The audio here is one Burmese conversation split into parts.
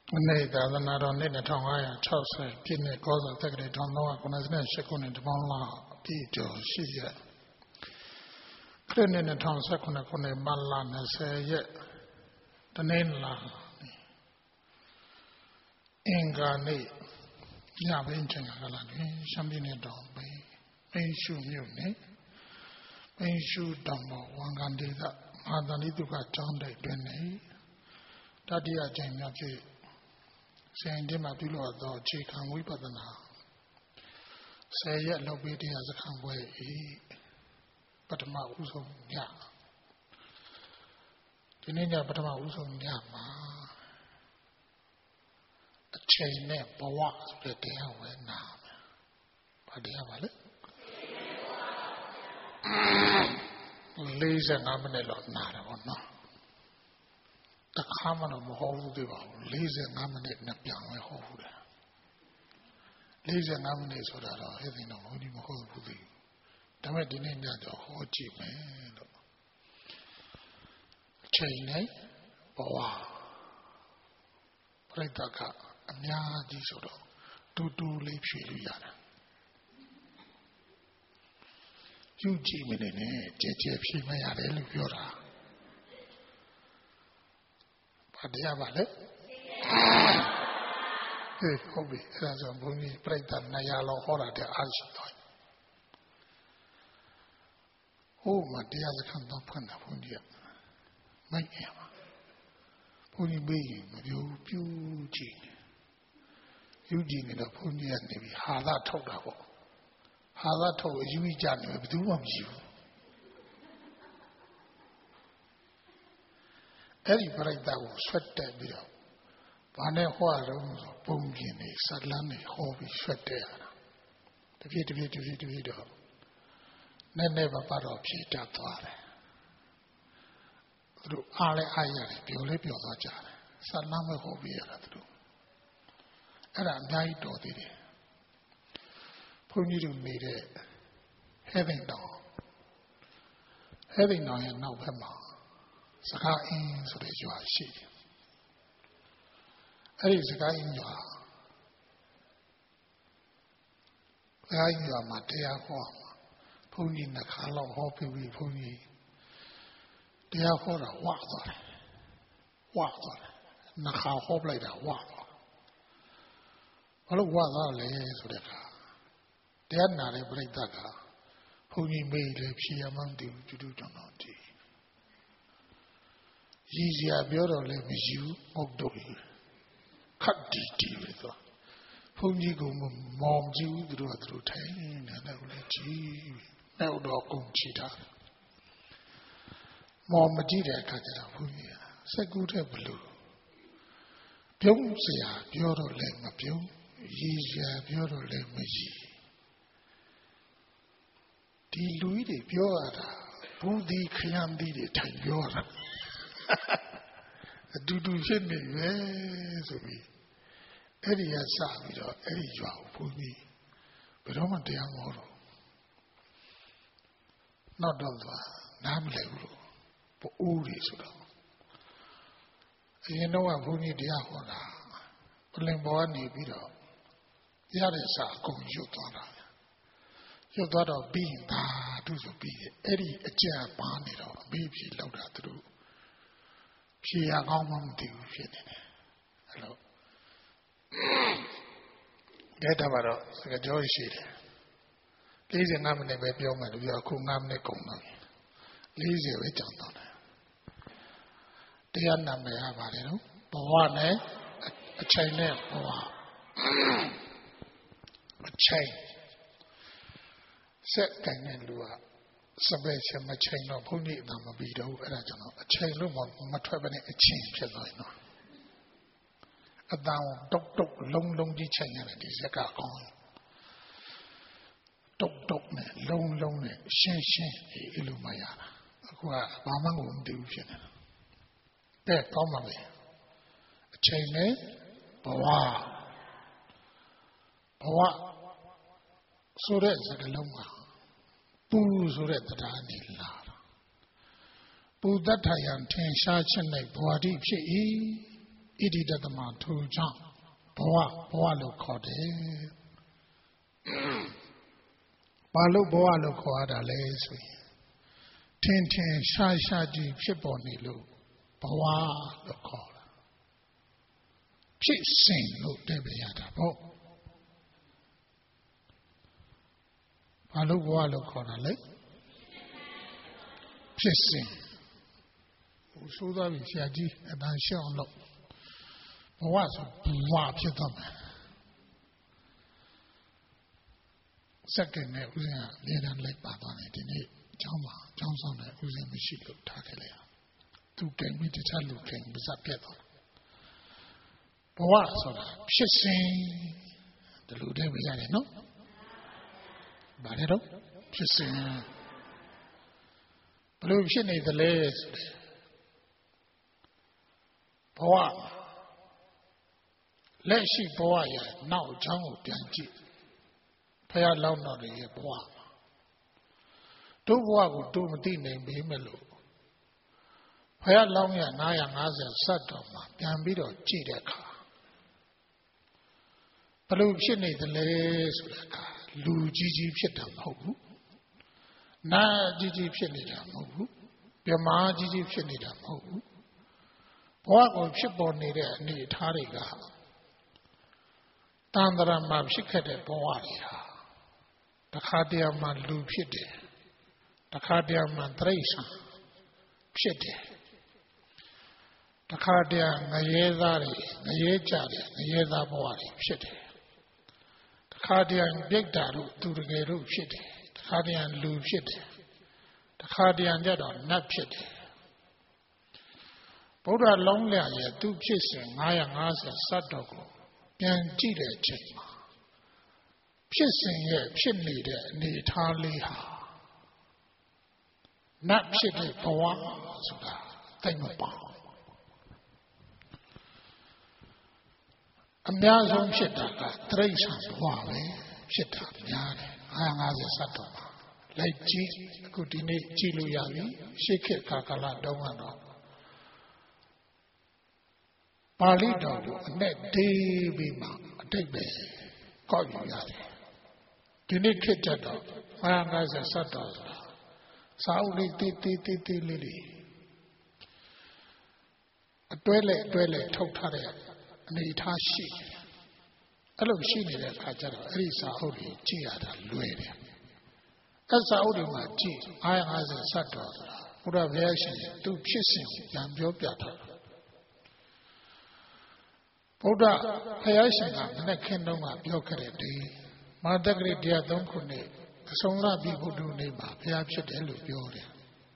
Nay, the other night on the Tonga, Chelsea, Kidney, Goza, Secretary, Tonga, Conazan, Shekun, and Bonla, Pijo, Shia. Cleaning the town, Second, Malan, and say, yet the name La Ingani, Yavinching, Shambini, don't be, Mayshu Muni, Mayshu Dumbo, one candidate, Madaniduka, John de Benny, Tadia Jamie. Saying them a below the chick and we but now. Say yet no beauty as a come way, but my uso ya. The ninja but my uso yama. A chain name, but what the day away now. But the other lazy nominal or not or not. The common of whole lazy nominate and young hold. Lazy nominate so that I have no only whole booty. The way the ninja the whole cheap man. Chain, Boa. Pretaka, and Yaji Sodo. Do leave Shiliana. You Jimmy in it, JJ, may I really Yora. Adiabale? Hey, hobby, as a bony break that Nayalo horror the Alshitoy. Oh, my dear, I can't open the Punja. My Emma. Pony being of you, Eugene in the Punja and maybe Hala told her. Hala told you, Johnny, with two of you. Everybody that was sweat that video. Pane Huarums of Bungini, Sadlani, Hobby, sweat there. The video. Never but of Pita Tare. Through Ale Ayari, Piolipio Zajare, Salama Hobby through. And I night or did it. Punidu made it. Having down in November. Saka in so that you are she. That is a guy in your guy in your Matea form. Pony in the color of hope we pony. Therefore, a water. Naka hope like a water. Well, what are layers of the car? They are not a break that car. Pony made a she among them to do not. Easier, beautiful, you, Ogdoy. Cut deep with her. Punji go mom, you through time, and I will let you. No dog on cheetah. Mom, Majida, Kaja, Punya. Say good blue. Pyong say, beautiful, lame, pyong. Easier, beautiful, lame, ye. Louis de Biora, Budi Kriandi de Tayora. Do shit me, so be. Eddie has said, Eddie, you are for me. But I'm a damn mortal. Not of the Namlego, but all is so. You know, I'm only the Ahora. But Limboani beat up. The others are going to daughter. Your daughter being that to be Eddie a chair barney or maybe louder through. She are common to hello. Get about a joy sheet. Lazy namne baby woman, you are cool namne kong. Lazy rich on they are namne avarino. Boane, a chain, a chain. Set can do a Sabbath, my chain of pony, Namabido, and I don't know, a chain room on my traveling a chain, a down, long, chain, and it is a car on. Long, shin, illumayana. Mamma won't do it. There, come away. A chain, Bawa. So that's a long Pools read the Dani Lara. Poo that I am 10 shots and like body, တိတသမထိုကြောင့်ဘဝလို့ခေါ်တယ်ဘာလို့ဘဝလို့ခေါ်ရတာလဲဆိုရင်ထင်ထင်ရှားရှားကြီးဖြစ်ပေါ်နေလို့ဘဝလို့ခေါ်တာဖြစ်စဉ်လို့တည့်ပြရတာပေါ့ဘာလို့ဘဝလို့ခေါ်တာလဲဖြစ်စဉ်ဆိုးသွားပြီဆရာကြီးအတန်ရှောင်းလို့ဘဝဆိုဘဝဖြစ်သွားမယ်စက္ကန့်နဲ့ဥစဉ်ကနေတန်းလိုက်ပါသွားတယ်ဒီနေ့ကျောင်းဆောင်တဲ့ဥစဉ်မရှိလို့ထားခဲ့လိုက်သူကံပြီးတခြားလူကံပါစပြတ်သွားဘဝဆိုတာဖြစ်စဉ်ဒီလိုတည်းပဲရတယ်နော်ဘာလဲတော့ဖြစ်စဉ်ဘလို့ဖြစ်နေသလဲဆိုတဲ့ဘဝလက်ရှိဘဝရဲ့နောက်အကြောင်းကိုပြန်ကြည့်ဖယားလောင်းတော်ရဲ့ဘဝတို့ဘဝကိုတို့မသိနိုင်ပေမဲ့လို့ဖယားလောင်းရ950စတ်တော်မှာပြန်ပြီးတော့ကြည့်တဲ့အခါဘလို့ဖြစ်နေသလဲဆိုတဲ့အခါလူကြီးဖြစ်တာမဟုတ်ဘူးနာကြီးဖြစ်နေတာမဟုတ်ဘူးပြမာကြီးဖြစ်နေတာမဟုတ်ဘူးဘဝကိုဖြစ်ပေါ်နေတဲ့အနေအထားတွေကတန်ត្រာမှာဖြစ်ခဲ့တဲ့ဘဝတွေဟာတခါတည်းမှလူဖြစ်တယ်တခါတည်းမှတိရစ္ဆာန်ဖြစ်တယ်တခါတည်းငရဲသားတွေငရဲကြတယ်ငရဲသားဘဝတွေဖြစ်တယ်တခါတည်းပြိတ္တာတို့သူတကယ်တို့ဖြစ်တယ်တခါတည်းလူဖြစ်တယ်တခါတည်းကြတော့နတ်ဖြစ်တယ်ဗုဒ္ဓလုံးလျရဲ့သူဖြစ်စဉ်950စတ်တော်ကိုပြန်ကြည့်တဲ့အချိန်မှာဖြစ်စဉ်ရဲ့ဖြစ်နေတဲ့အနေအထားလေးဟာနတ်ဖြစ်တဲ့ဘဝဆိုတာသိမပေါအများဆုံးဖြစ်တာကတိရစ္ဆာန်ဘဝပဲဖြစ်တာများတယ်950စတ်တော်မှာလိုက်ကြည့်အခုဒီနေ့ကြည့်လို့ရပြီရှေးခေတ်ကာလတုန်းကတော့ပါဠိတော်ကိုအနဲ့ဒေးပြီးမှအတိတ်ပဲကောက်ယူရတယ်ဒီနေ့ခေတ်တော့950စတ်တော်ဆိုတာစာအုပ်လေးတေးလေးတွေအတွဲလဲထုတ်ထားတဲ့အနေအထားရှိတယ်အဲ့လိုရှိနေတဲ့အခါကျတော့အဲ့ဒီစာအုပ်တွေကြည့်ရတာလွယ်တယ်အဲ့စာအုပ်တွေမှာကြည့်950စတ်တော်ဆိုတာဘုရားဘုရားရှင်သူဖြစ်စဉ်ပြန်ပြောပြထားတာဗုဒ္ဓဘုရားရှင်ကမနေ့ခင်တုန်းကပြောခဲ့တဲ့ဒီမာတဂရိ103ခုနှစ်အဆုံးသပြီဘုဒ္ဓနေ့မှာဘုရားဖြစ်တယ်လို့ပြောတယ်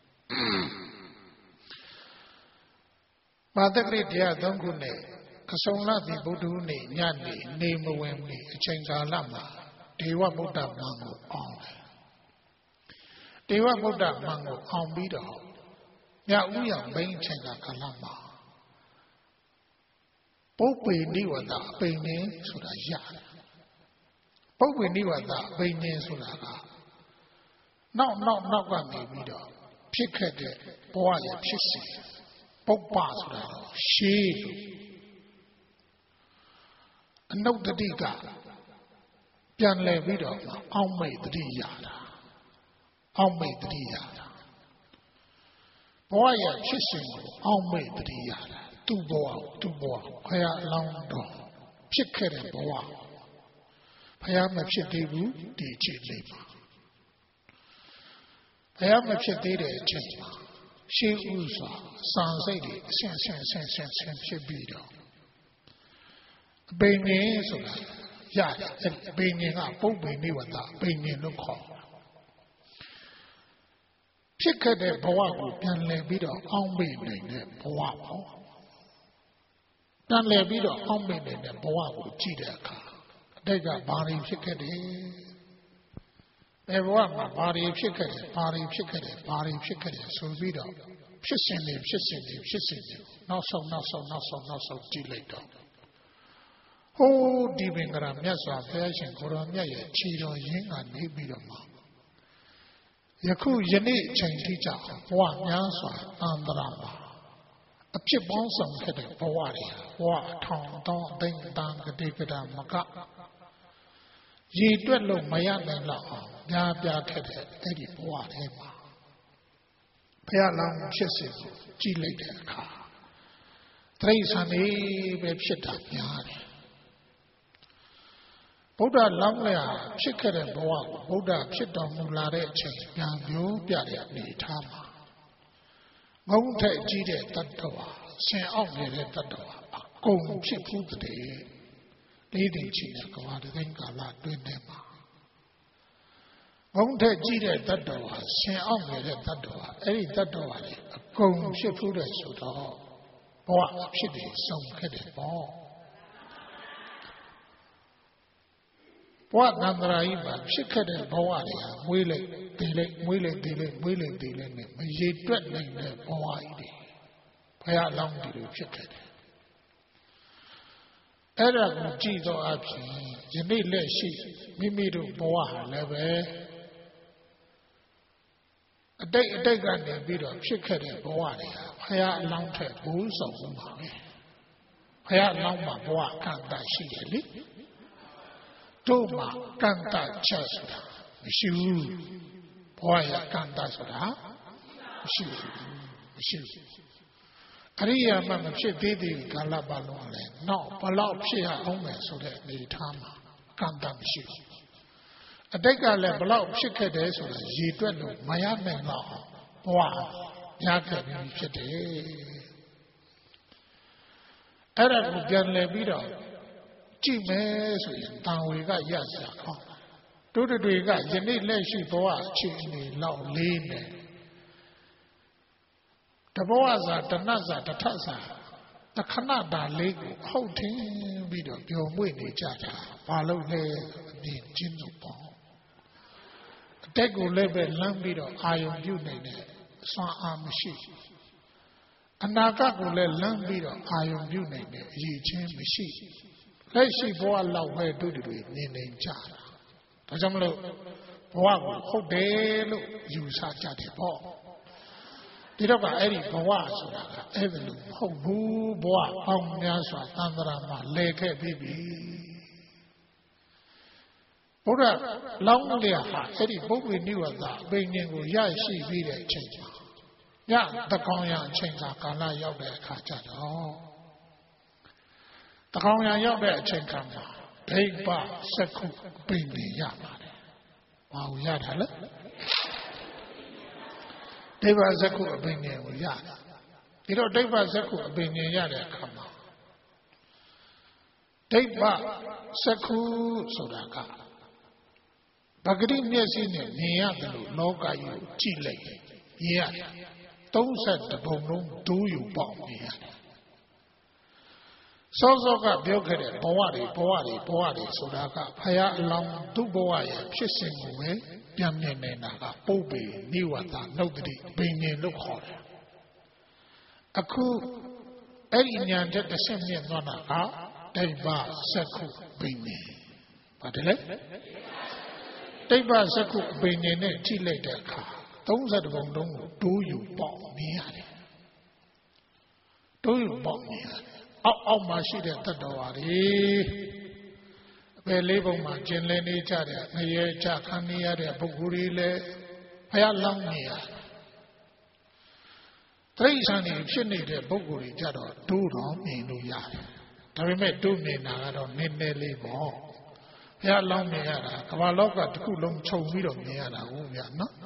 မာတဂရိ103ခုနှစ်အဆုံးသပြီဘုဒ္ဓနေ့ညနေမဝင်မီအချိန်ကာလမှာဒေဝဗုဒ္ဓမံကိုအောင်တယ်ဒေဝဗုဒ္ဓမံကိုအောင်ပြီးတော့ညဥ်ရောင်ဘိန်းချိန်ကာလမှာပုပ္ပေနိဝတ္တအပိဉ္စဆိုတာရတယ်ပုပ္ပေနိဝတ္တအပိဉ္စဆိုတာကနောက်ကနေပြီးတော့ဖြစ်ခဲ့တဲ့ဘဝရဲ့ဖြစ်စဉ်ပုပ္ပဆိုတာရှေးလို့အနုတ္တိကပြန်လဲပြီးတော့အောက်မိတ်တတိရတာအောက်မိတ်တတိရတာဘဝရဲ့ဖြစ်စဉ်ကိုအောက်မိတ်တတိရတာသူ့ဘဝခရအလောင်းတော်ဖြစ်ခဲ့တဲ့ဘဝဘုရားမဖြစ်သေးဘူးဒီအချိန်လေးမှာဘုရားမဖြစ်သေးတဲ့အချိန်မှာရှေးဥစွာစံစိတ်တွေအဆင့်ဖြစ်ပြီးတော့အပိဉ္စဆိုတာရတယ်အပိဉ္ကပုပ္ပေနိဝတ္တအပိဉ္လို့ခေါ်ဖြစ်ခဲ့တဲ့ဘဝကိုပြန်လည်ပြီးတော့အောင်းမိနိုင်တဲ့ဘဝပေါ့ပြန်လည်ပြီးတော့အောင်းမိနေတဲ့ဘဝကိုကြည့်တဲ့အခါအတိတ်ကဘာတွေဖြစ်ခဲ့တယ်ဘယ်ဘဝမှာဘာတွေဖြစ်ခဲ့တယ်ဆိုပြီးတော့ဖြစ်စဉ်တွေနောက်ဆုံးကြည့်လိုက်တော့ဟိုးဒီပင်ကရာမြတ်စွာဘုရားရှင်ကိုရောမြတ်ရဲ့ခြေတော်ရင်းကနေပြီးတော့မှယခုယနေ့ချိန်ထိကြောင့်ဘဝများစွာတန်ត្រာမှာအဖြစ်ပေါင်းဆောင်ခဲ့တဲ့ဘဝတွေဘဝထောင်တောင်းအသိတန်ကတိကတာမကရည်တွက်လို့မရနိုင်တော့အောင်များပြားခဲ့တဲ့အဲ့ဒီဘဝထဲမှာဘုရားလောင်းဖြစ်စဉ်ကိုကြည်လိုက်တဲ့အခါတိရစ္ဆာန်တွေပဲဖြစ်တာများတယ်ဗုဒ္ဓလောင်းလျာဖြစ်ခဲ့တဲ့ဘဝကိုဗုဒ္ဓဖြစ်တော်မူလာတဲ့အချိန်ပြန်ပြောပြတဲ့အနေထားမှာငုံထက်ကြီးတဲ့တတ္တဝါဆင်အောက်နေတဲ့တတ္တဝါအကုန်ဖြစ်ဘူးတဲ့လေးတင်ချီတဲ့ကဘာတိုင်းကာလတွင်ထဲမှာငုံထက်ကြီးတဲ့တတ္တဝါဆင်အောက်နေတဲ့တတ္တဝါအဲ့ဒီတတ္တဝါတွေအကုန်ဖြစ်ဘူးတဲ့ဆိုတော့ဘဝဖြစ်တယ်ဆုံးခဲ့တယ်ပေါ့ဘဝသံဃာကြီးမှာဖြစ်ခဲ့တဲ့ဘဝတွေဟာမွေးလိုက်တည်လိုက်မွေးလိုက်တည်လိုက်မွေးလိုက်တည်လိုက်နဲ့မရေတွက်နိုင်တဲ့ဘဝကြီးတွေဘုရားလောင်းတွေဖြစ်ခဲ့တယ်အဲ့ဒါကိုကြည့်တော့အဖြစ်ယနေ့လက်ရှိမိမိတို့ဘဝဟာလည်းပဲအတိတ်ကနေပြီးတော့ဖြစ်ခဲ့တဲ့ဘဝတွေဟာဘုရားအလောင်းထက်ဘူးဆုံးပါပဲဘုရားအလောင်းမှာဘဝကံတာရှိတယ်လေတို့မှာကံတာချက်ဆိုတာမရှိဘူးဘဝရကံတာဆိုတာမရှိဘူးအရိယာမမဖြစ်သေးတဲ့ကာလပတ်လုံးလည်းနောက်ဘလောက်ဖြစ်ရအောင်မယ်ဆိုတဲ့အနေထားမှာကံတာမရှိဘူးအတိတ်ကလည်းဘလောက်ဖြစ်ခဲ့တယ်ဆိုတာရည်တွက်လို့မရနိုင်တော့ဘဝရခဲ့ပြီးဖြစ်တယ်အဲ့ဒါကိုပြန်လည်ပြီးတော့ကြည့်မယ်ဆိုရင်တန်ဝေကရစရာကောင်းတို့တွေကယနေ့လက်ရှိဘဝအခြေအနေလောက်လေးနဲ့တဘဝစာတဏ္ဍစာတထစာတခဏတာလေးကိုဟုတ်ထင်းပြီးတော့ပျော်မွေ့နေကြတာဘာလို့လဲအမြင်ချင်းတို့ပေါ့အတက်ကိုလည်းပဲလမ်းပြီးတော့အာယုံပြုနေတဲ့စွမ်းအားမရှိအနာဂတ်ကိုလည်းလမ်းပြီးတော့အာယုံပြုနေတဲ့အရေးချင်းမရှိလက်ရှိဘဝလောက်ပဲတို့တွေနေနေကြတာဒါကြောင့်မလို့ဘဝကိုဟုတ်တယ်လို့ယူဆကြတယ်ပေါ့ဒီတော့ကအဲ့ဒီဘဝဆိုတာကအဲ့ဒါလို့မဟုတ်ဘူးဘဝပေါင်းများစွာသံဃာမှာလဲခဲ့ပြီးပြီဘုရားလောင်းလျာဟာအဲ့ဒီပုဂ္ဂိုလ်နိဝတ္တအပိဉ္ဉ္ကိုရရှိပြီးတဲ့အချိန်မှာညတကောင်ရအချိန်ကာလရောက်တဲ့အခါကျတော့တကောင်ရရောက်တဲ့အချိန်ကမှာဒိဗ္ဗစက္ခုအပိဉ္ဉ္ရပါတယ်ဘာကိုရတာလဲဒိဗ္ဗစက္ခုအပိဉ္ဉ္ကိုရတယ်ဒီတော့ဒိဗ္ဗစက္ခုအပိဉ္ဉ္ရတဲ့အခါမှာဒိဗ္ဗစက္ခုဆိုတာကပဂတိမျက်စိနဲ့မြင်ရတယ်လို့လောကကြီးကိုကြည့်လိုက်ရင်မြင်ရတယ်32ပုံလုံးဒူးယူပေါက်မြင်ရတယ်စောစောကပြောခဲ့တဲ့ဘဝတွေဆိုတာကဖယားအလောင်းသူ့ဘဝရဲ့ဖြစ်စဉ်ကိုပဲပြန်မြင်နေတာကပုပ္ပေနိဝတ္တနုတ္တိဘိဉ္ဉ္လို့ခေါ်တယ်အခုအဲ့ဒီဉာဏ်တဲ့တစ်ဆင့်မြင့်သွားတာကဒိဗ္ဗစက္ခုဘိဉ္ဉ္ပါတယ်လေဒိဗ္ဗစက္ခုအပိဉ္ဉ္နဲ့ကြည့်လိုက်တဲ့အခါ32ပုံလုံးကိုတိုးယူပေါက်မြင်ရတယ်တိုးယူပေါက်မြင်ရတယ်အောက်မှာရှိတဲ့တတ္တဝါတွေအပယ်လေးပုံမှာကျင်လည်နေကြတဲ့ငရဲကြခံနေရတဲ့ပုဂ္ဂိုလ်တွေလည်းဘုရားလောင်းနေရတယ်တိရစ္ဆာန်တွေဖြစ်နေတဲ့ပုဂ္ဂိုလ်တွေကြတော့တိုးတော်မြင်လို့ရတယ်ဒါပေမဲ့တိုးမြင်တာကတော့နည်းနည်းလေးပေါ့ဘုရားလောင်းမြင်ရတာကမ္ဘာလောကတစ်ခုလုံးခြုံပြီးတော့မြင်ရတာဟုတ်ဗျာနော်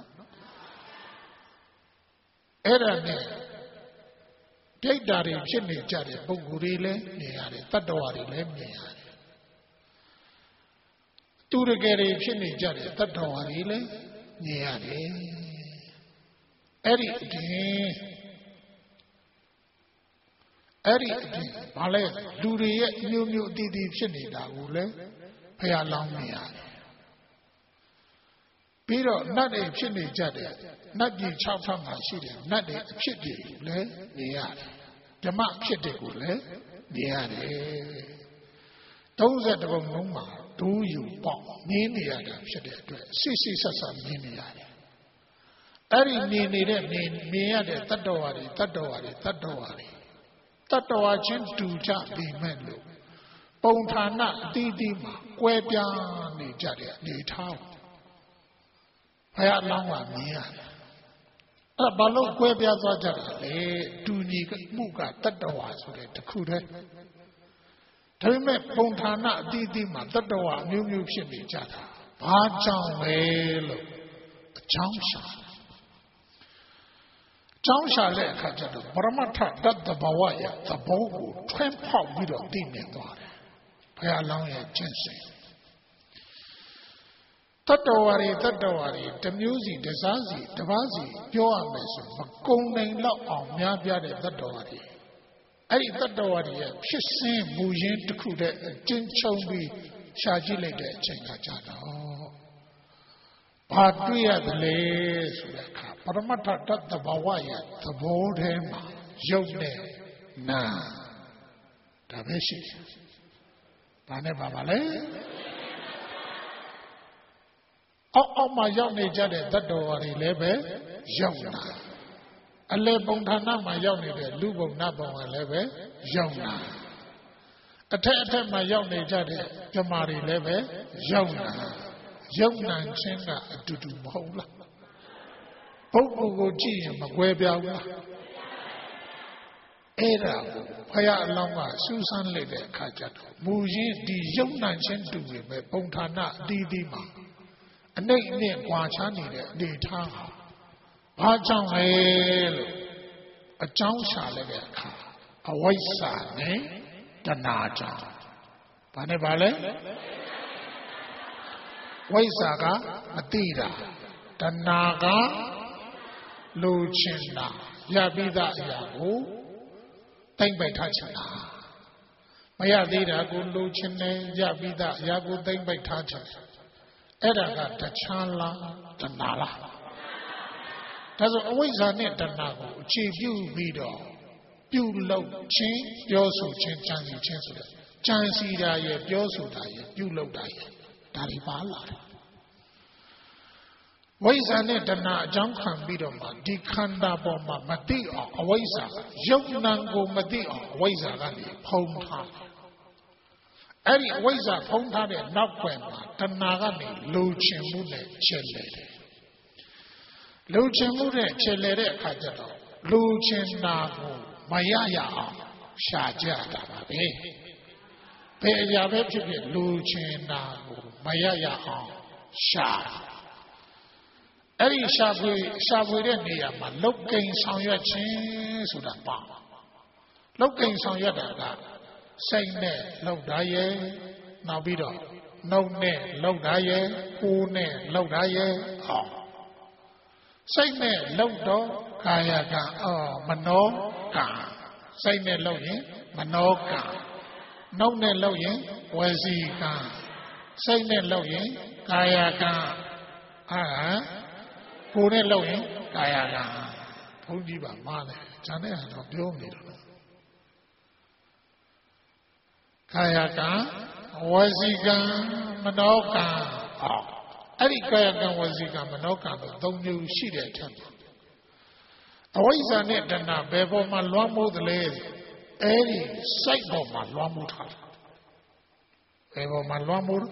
အဲ့ဒါနဲ့ပြိတ္တာတွေဖြစ်နေကြတဲ့ပုဂ္ဂိုလ်တွေလည်းမြင်ရတယ်တတ္တဝါတွေလည်းမြင်ရတယ်သူတကယ်တွေဖြစ်နေကြတဲ့တတ္တဝါတွေလည်းမြင်ရတယ်အဲ့ဒီအပြင်ဘာလဲလူတွေရဲ့မျိုးမျိုးအသီးသီးဖြစ်နေတာကိုလည်းဘုရားလောင်းမြင်ရတယ်ပြီးတော့နတ်တွေဖြစ်နေကြတဲ့နတ်ပြည်6ဖက်မှာရှိတယ်နတ်တွေအဖြစ်တွေလည်းမြင်ရတယ်ဓမ္မဖြစ်တွေကိုလည်းမြင်ရတယ်32ပုံလုံးမှာဒူးယူပေါက်မြင်နေရတာဖြစ်တဲ့အတွက်စိတ်ဆက်ဆက်မြင်နေရတယ်အဲ့ဒီမြင်နေတဲ့မြင်ရတဲ့တတ္တဝါတွေတတ္တဝါချင်းတူကြပေမဲ့လို့ပုံဌာနအသီးသီးမှာကွဲပြားနေကြတဲ့အနေထားဘုရားအလောင်းကမြင်ရတယ်အဲ့ဘာလို့ကွဲပြားသွားကြတာလဲတူညီမှုကတတ္တဝါဆိုတဲ့တခုတည်းဒါပေမဲ့ပုံဌာနအသီးသီးမှာတတ္တဝါအမျိုးမျိုးဖြစ်နေကြတာဘာကြောင့်လဲလို့အကြောင်းရှာတဲ့အခါကျတော့ပရမတ္ထတတ္တဘဝရဲ့သဘောကိုထွန်းဖောက်ပြီးတော့သိမြင်သွားတယ်ဘုရားလောင်းရဲ့ကျင့်စဉ်တတ္တဝါတွေတမျိုးစီတစားစီတပါးစီပြောရမယ်ဆိုမကုံနိုင်တော့အောင်များပြားတဲ့တတ္တဝါတွေအဲ့ဒီတတ္တဝါတွေရဲ့ဖြစ်စဉ်မူရင်းတစ်ခုတည်းအကျဉ်းချုပ်ပြီးရှာကြည့်လိုက်တဲ့အချိန်ကကြာတော့ဘာတွေ့ရတယ်လဲဆိုတဲ့အခါပရမတ္ထတတ္တဘဝရဲ့သဘောထဲမှာရုပ်နဲ့နာဒါပဲရှိတယ်။ဘာနဲ့ပါလဲအောက်မှာရောက်နေကြတဲ့တတ္တဝါတွေလည်းပဲရောက်လာအလေပုံဌာနမှာရောက်နေတဲ့လူပုံနတ်ပုံကလည်းပဲရောက်လာအထက်မှာရောက်နေကြတဲ့ပြမာတွေလည်းပဲရောက်လာရုပ်နာခြင်းကအတူတူမဟုတ်လားပုဂ္ဂိုလ်ကိုကြည့်ရင်မကွဲပြားဘူးလားအဲ့ဒါကိုဘုရားအလောင်းကစူးစမ်းလိုက်တဲ့အခါကျတော့မူရင်းဒီရုပ်နာခြင်းတူပေမဲ့ပုံဌာနအသီးသီးမှာအနှိမ့်နဲ့ကွာခြားနေတဲ့အနေထားဟာဘာကြောင့်လဲလို့အကြောင်းရှာလိုက်တဲ့အခါအဝိဇ္ဇာနဲ့တဏှာကြောင့်ဘာနဲ့ပါလဲဝိဇ္ဇာကမသိတာတဏှာကလိုချင်တာရပြီးသားအရာကိုတိမ့်ပိုက်ထားချင်တာမရသေးတာကိုလိုချင်တယ်ရပြီးသားအရာကိုတိမ့်ပိုက်ထားချင်တယ်အဲ့ဒါကတခြားလားတဏှာလားဒါဆိုအဝိဇ္ဇာနဲ့တဏှာကိုအခြေပြုပြီးတော့ပြုလုပ်ခြင်းပြောဆိုခြင်းကြံစည်ခြင်းဆိုတဲ့ကြံစည်တာရဲ့ပြောဆိုတာရဲ့ပြုလုပ်တာရဲ့ဒါတွေပါလာတယ်ဝိဇ္ဇာနဲ့တဏှာအကြောင်းခံပြီးတော့မှဒီခန္ဓာပေါ်မှာမသိအောင်အဝိဇ္ဇာရုပ်နာကိုမသိအောင်အဝိဇ္ဇာကနေဖုံးထားအဲ့ဒီအဝိဇ္ဇာဖုံးထားတဲ့နောက်ွယ်မှာတဏှာကနေလိုချင်မှုနဲ့ချဲ့လေတယ်လိုချင်မှုနဲ့ချဲ့လေတဲ့အခါကျတော့လိုချင်တာကိုမရရအောင်ရှာကြတာပါပဲဘယ်အရာပဲဖြစ်ဖြစ်လိုချင်တာကိုမရရအောင်ရှာအဲ့ဒီရှာဖွေတဲ့နေရာမှာလုတ်ကိန်းဆောင်ရွက်ခြင်းဆိုတာပါလုတ်ကိန်းဆောင်ရွက်တာကစိတ်နဲ့လှုပ်တာရဲ့နောက်ပြီးတော့နှုတ်နဲ့လှုပ်တာရဲ့ကိုယ်နဲ့လှုပ်တာရဲ့ဟောစိတ်နဲ့လှုပ်တော့ကာယကံမနောကံစိတ်နဲ့လှုပ်ရင်မနောကံနှုတ်နဲ့လှုပ်ရင်ဝစီကံစိတ်နဲ့လှုပ်ရင်ကာယကံကိုယ်နဲ့လှုပ်ရင်ကာယကံဘုန်းကြီးပါမားတယ်ဂျန်တဲ့ဟာတော့ပြောနေတယ်ကာယကံဝစီကံမနောကံအဲ့ဒီကာယကံဝစီကံမနောကံတို့သုံးမျိုးရှိတဲ့အထက်မှာအဝိဇ္ဇာနဲ့တဏှာဘယ်ပေါ်မှာလွှမ်းမိုးသလဲအဲ့ဒီစိတ်ပေါ်မှာလွှမ်းမိုးထားတယ်ဘယ်ပေါ်မှာလွှမ်းမိုး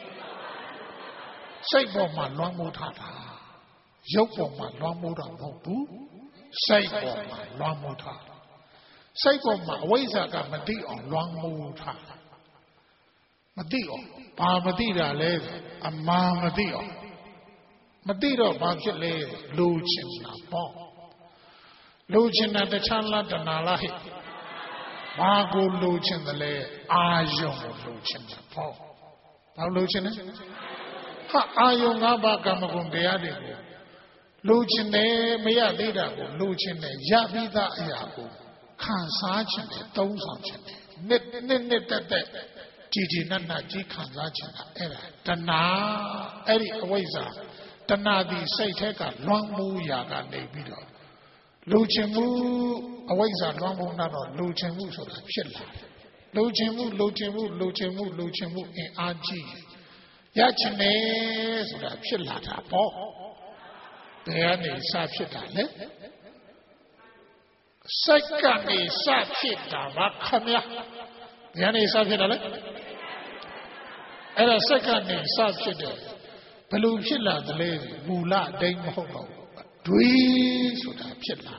စိတ်ပေါ်မှာလွှမ်းမိုးထားတာရုပ်ပေါ်မှာလွှမ်းမိုးတာမဟုတ်ဘူးစိတ်ပေါ်မှာလွှမ်းမိုးထားစိတ်ပေါ်မှာအဝိဇ္ဇာကမသိအောင်လွှမ်းမိုးထားမသိအောင်ဘာမသိတာလဲအမှားမသိအောင်မသိတော့ဘာဖြစ်လဲလိုချင်တာပေါ့လိုချင်တာတခြားလားတဏှာလားဟဲ့ဘာကိုလိုချင်တယ်လဲအာယုံကိုလိုချင်တာပေါ့ဘာလိုချင်လဲဟာအာယုံ၅ပါးကမ္မဂုဏ်တရားတွေကိုလိုချင်တယ်မရသေးတာကိုလိုချင်တယ်ရပြီးသားအရာကိုခံစားချင်တယ်သုံးဆောင်ချင်တယ်နှစ်တက်ကြည်ကြည်နတ်နတ်ကြီးခံစားချင်တာအဲ့ဒါတဏှာအဲ့ဒီအဝိဇ္ဇာတဏှာဒီစိတ်ထဲကလွှမ်းမိုးရာကနေပြီးတော့လိုချင်မှုအဝိဇ္ဇာလွှမ်းမိုးတော့လိုချင်မှုဆိုတာဖြစ်လာတယ်လိုချင်မှုအင်အားကြီးရချင်တယ်ဆိုတာဖြစ်လာတာပေါ့ဘယ်ကနေစဖြစ်တာလဲ Second is Sapita, Makamia. Yani Sapita. And a second is Sapita. Peluchilla, the lady, Mula, Dame Hobo. Dweez with a chilla.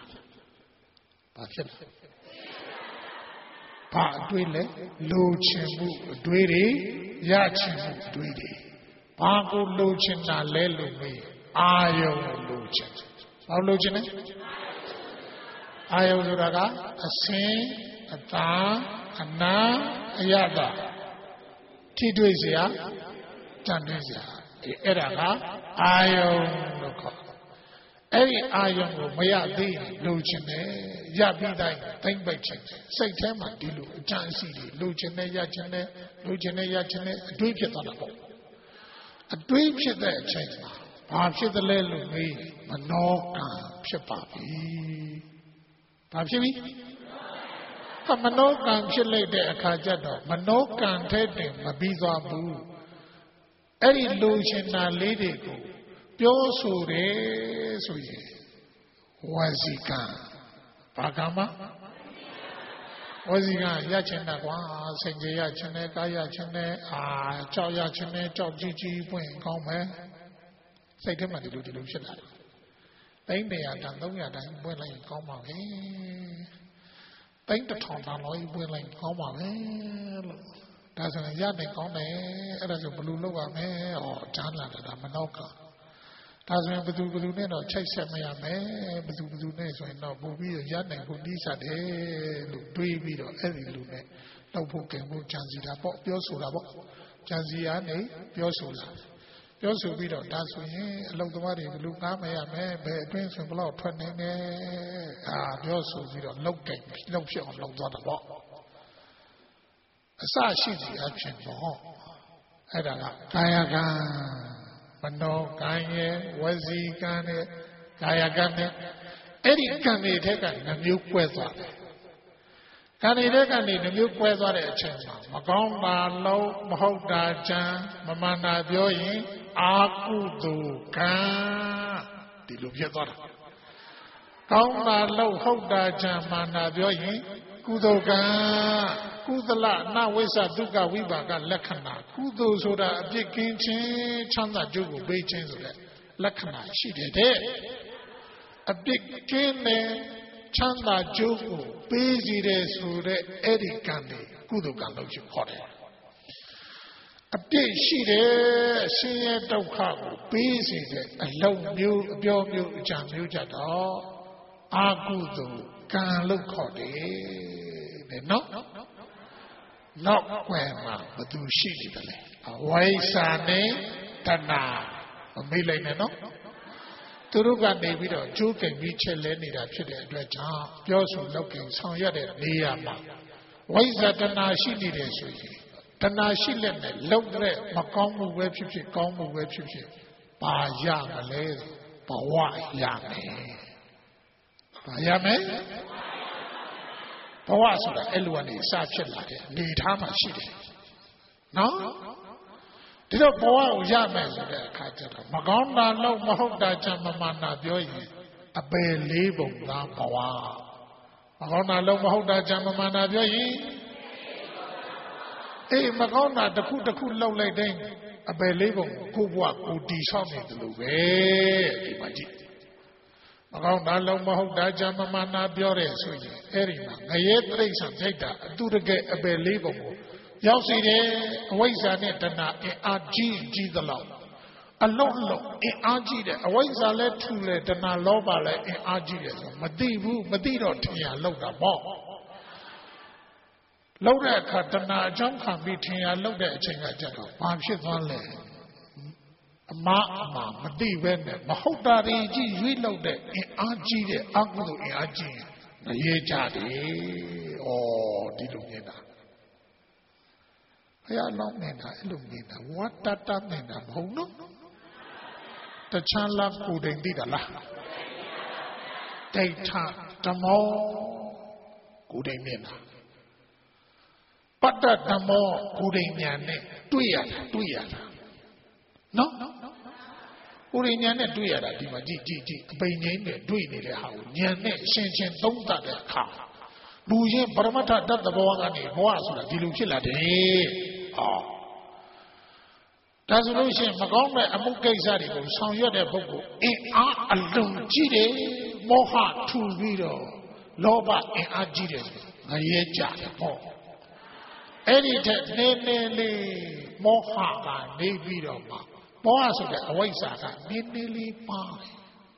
Pa Dwele, Luchimu, Dwere, Yachimu, Dwere. Pago Luchina, Lelumi, Ayo Luchin. How Luchin? Ayo Zuraga, a sin, a ta, a na, a yada. Tidwizia, Tandizia, Eraga, Ayo Loco. Every Ayo, Mayadi, Lucine, Yabida, Think by Ching, Say Tema, Dilu, Jansi, Lucine, Yachine, Lucine, Yachine, Dweep it on a boat. A dweep it there, Ching. Papi the Lelu, Manoka, Shapapi. Papi? Manokan Chile de Akajado, Manokan Tete, Mabiza Boo. Any Lucina lady go, Piosure, Suye, Wazika, Pagama, Wazika, Yachina, Senja Yachine, Kayachine, Chow Yachine, Chow Gigi, Point, Come, say them at the Lucian. They may have done the way I when I come out. Paint the top on oil willing come doesn't a yarding on there as a blue lower me or Janla at Manoka. Doesn't Budubudunen or Chase me, Budubudunes when no booby or yarding who these are there, look, baby or every lune, no book and book Janzida, Piosula, Janziane, Piosula. Piosula, we don't dance with him, look the money, look at me, twins and below 20, Piosu, we don't look at no shit on the wall. A sashi action for Edala, Kayagan, Mano, Kanye, Wazi, Kane, Kayagane, Eddie Kane taken a new weather. Kane taken in a new weather at Chema, Magomba, Low, Mahoda, Jan, Mamana, Bioyi, Akudu, Ka, Diluviador. Kauna, Low, Hoda, Jan, Mana, Bioyi, Kudoga. Kudala, na Wesa Duga Wibaga Lakana, Kudo Soda, Big King, Chanda Jugo, Beijing, Lakana, she did it. A big king, Chanda Jugo, busy days for the Eddie Candy, Kudoga, you call it. A big she did, she had no cargo, busy, a low mule, pure mule, Jan Mujado, Agudo, can look hot, no. Not where but do she away Sane, Tana, a million, no? Turuga David or Juke and Michel Lenny that should address Yosu looking, so yet Niama. Why is that Tana she needed? Tana she let me look there, Macomu webship, Comu webship, by Yamale, Bawa Yame. Bayame? Pawasula, Elwan is such a lot. Need how much she did. No? Did a boy Yamas with a catcher? Magona, no Mahoda Jamamana, Joy, a bay label, now Pawa. Magona, no Mahoda Jamamana, Joy. Eh, Magona, the cool low lady, a bay label, who walk, who dishonored the way. Imagine. Around Allo Mahoda Jamamana Biore, Erina, a yet race and data, do the get a believable. Yossi, ways on it and a G the law. A low, a G, a ways I let to let and a loba in Argies, Madibu, Madido Tia, Loda Ball. Loda Katana, John can be Tia, Loda Chinga General, Marshall one leg. Ma, Madi Vende, Mahoda Regi, reloaded in Argy, Uncle in Argy, Yejadi, or Dilumina. I am not Illumina. What that mean? No, the Chandler couldn't did a lot. Daytime, the more couldn't mean. But that the more couldn't mean, 2 years. No? ကိုယ်ဉာဏ်နဲ့တွေ့ရတာဒီမှာကြည့်အပိန်ငိမ့်နဲ့တွေ့နေတဲ့ဟာကိုဉာဏ်နဲ့ရှင်းရှင်းသုံးသပ်တဲ့အခါလူချင်းပရမတ္ထတတ်သဘောကနေဘဝဆိုတာဒီလိုဖြစ်လာတယ်ဒါဆိုလို့ရှိရင်မကောင်းတဲ့အမှုကိစ္စတွေကိုဆောင်ရွက်တဲ့ပုဂ္ဂိုလ်အင်အားအလွန်ကြီးတယ်မောဟထူပြီးတော့လောဘအင်အားကြီးတယ်ငရဲကြတယ်ပေါ့အဲ့ဒီထက်နည်းနည်းလေးမောဟကနေပြီးတော့မှမောဟဆိုတဲ့အဝိဇ္ဇာကနည်းနည်းလေးပါတယ်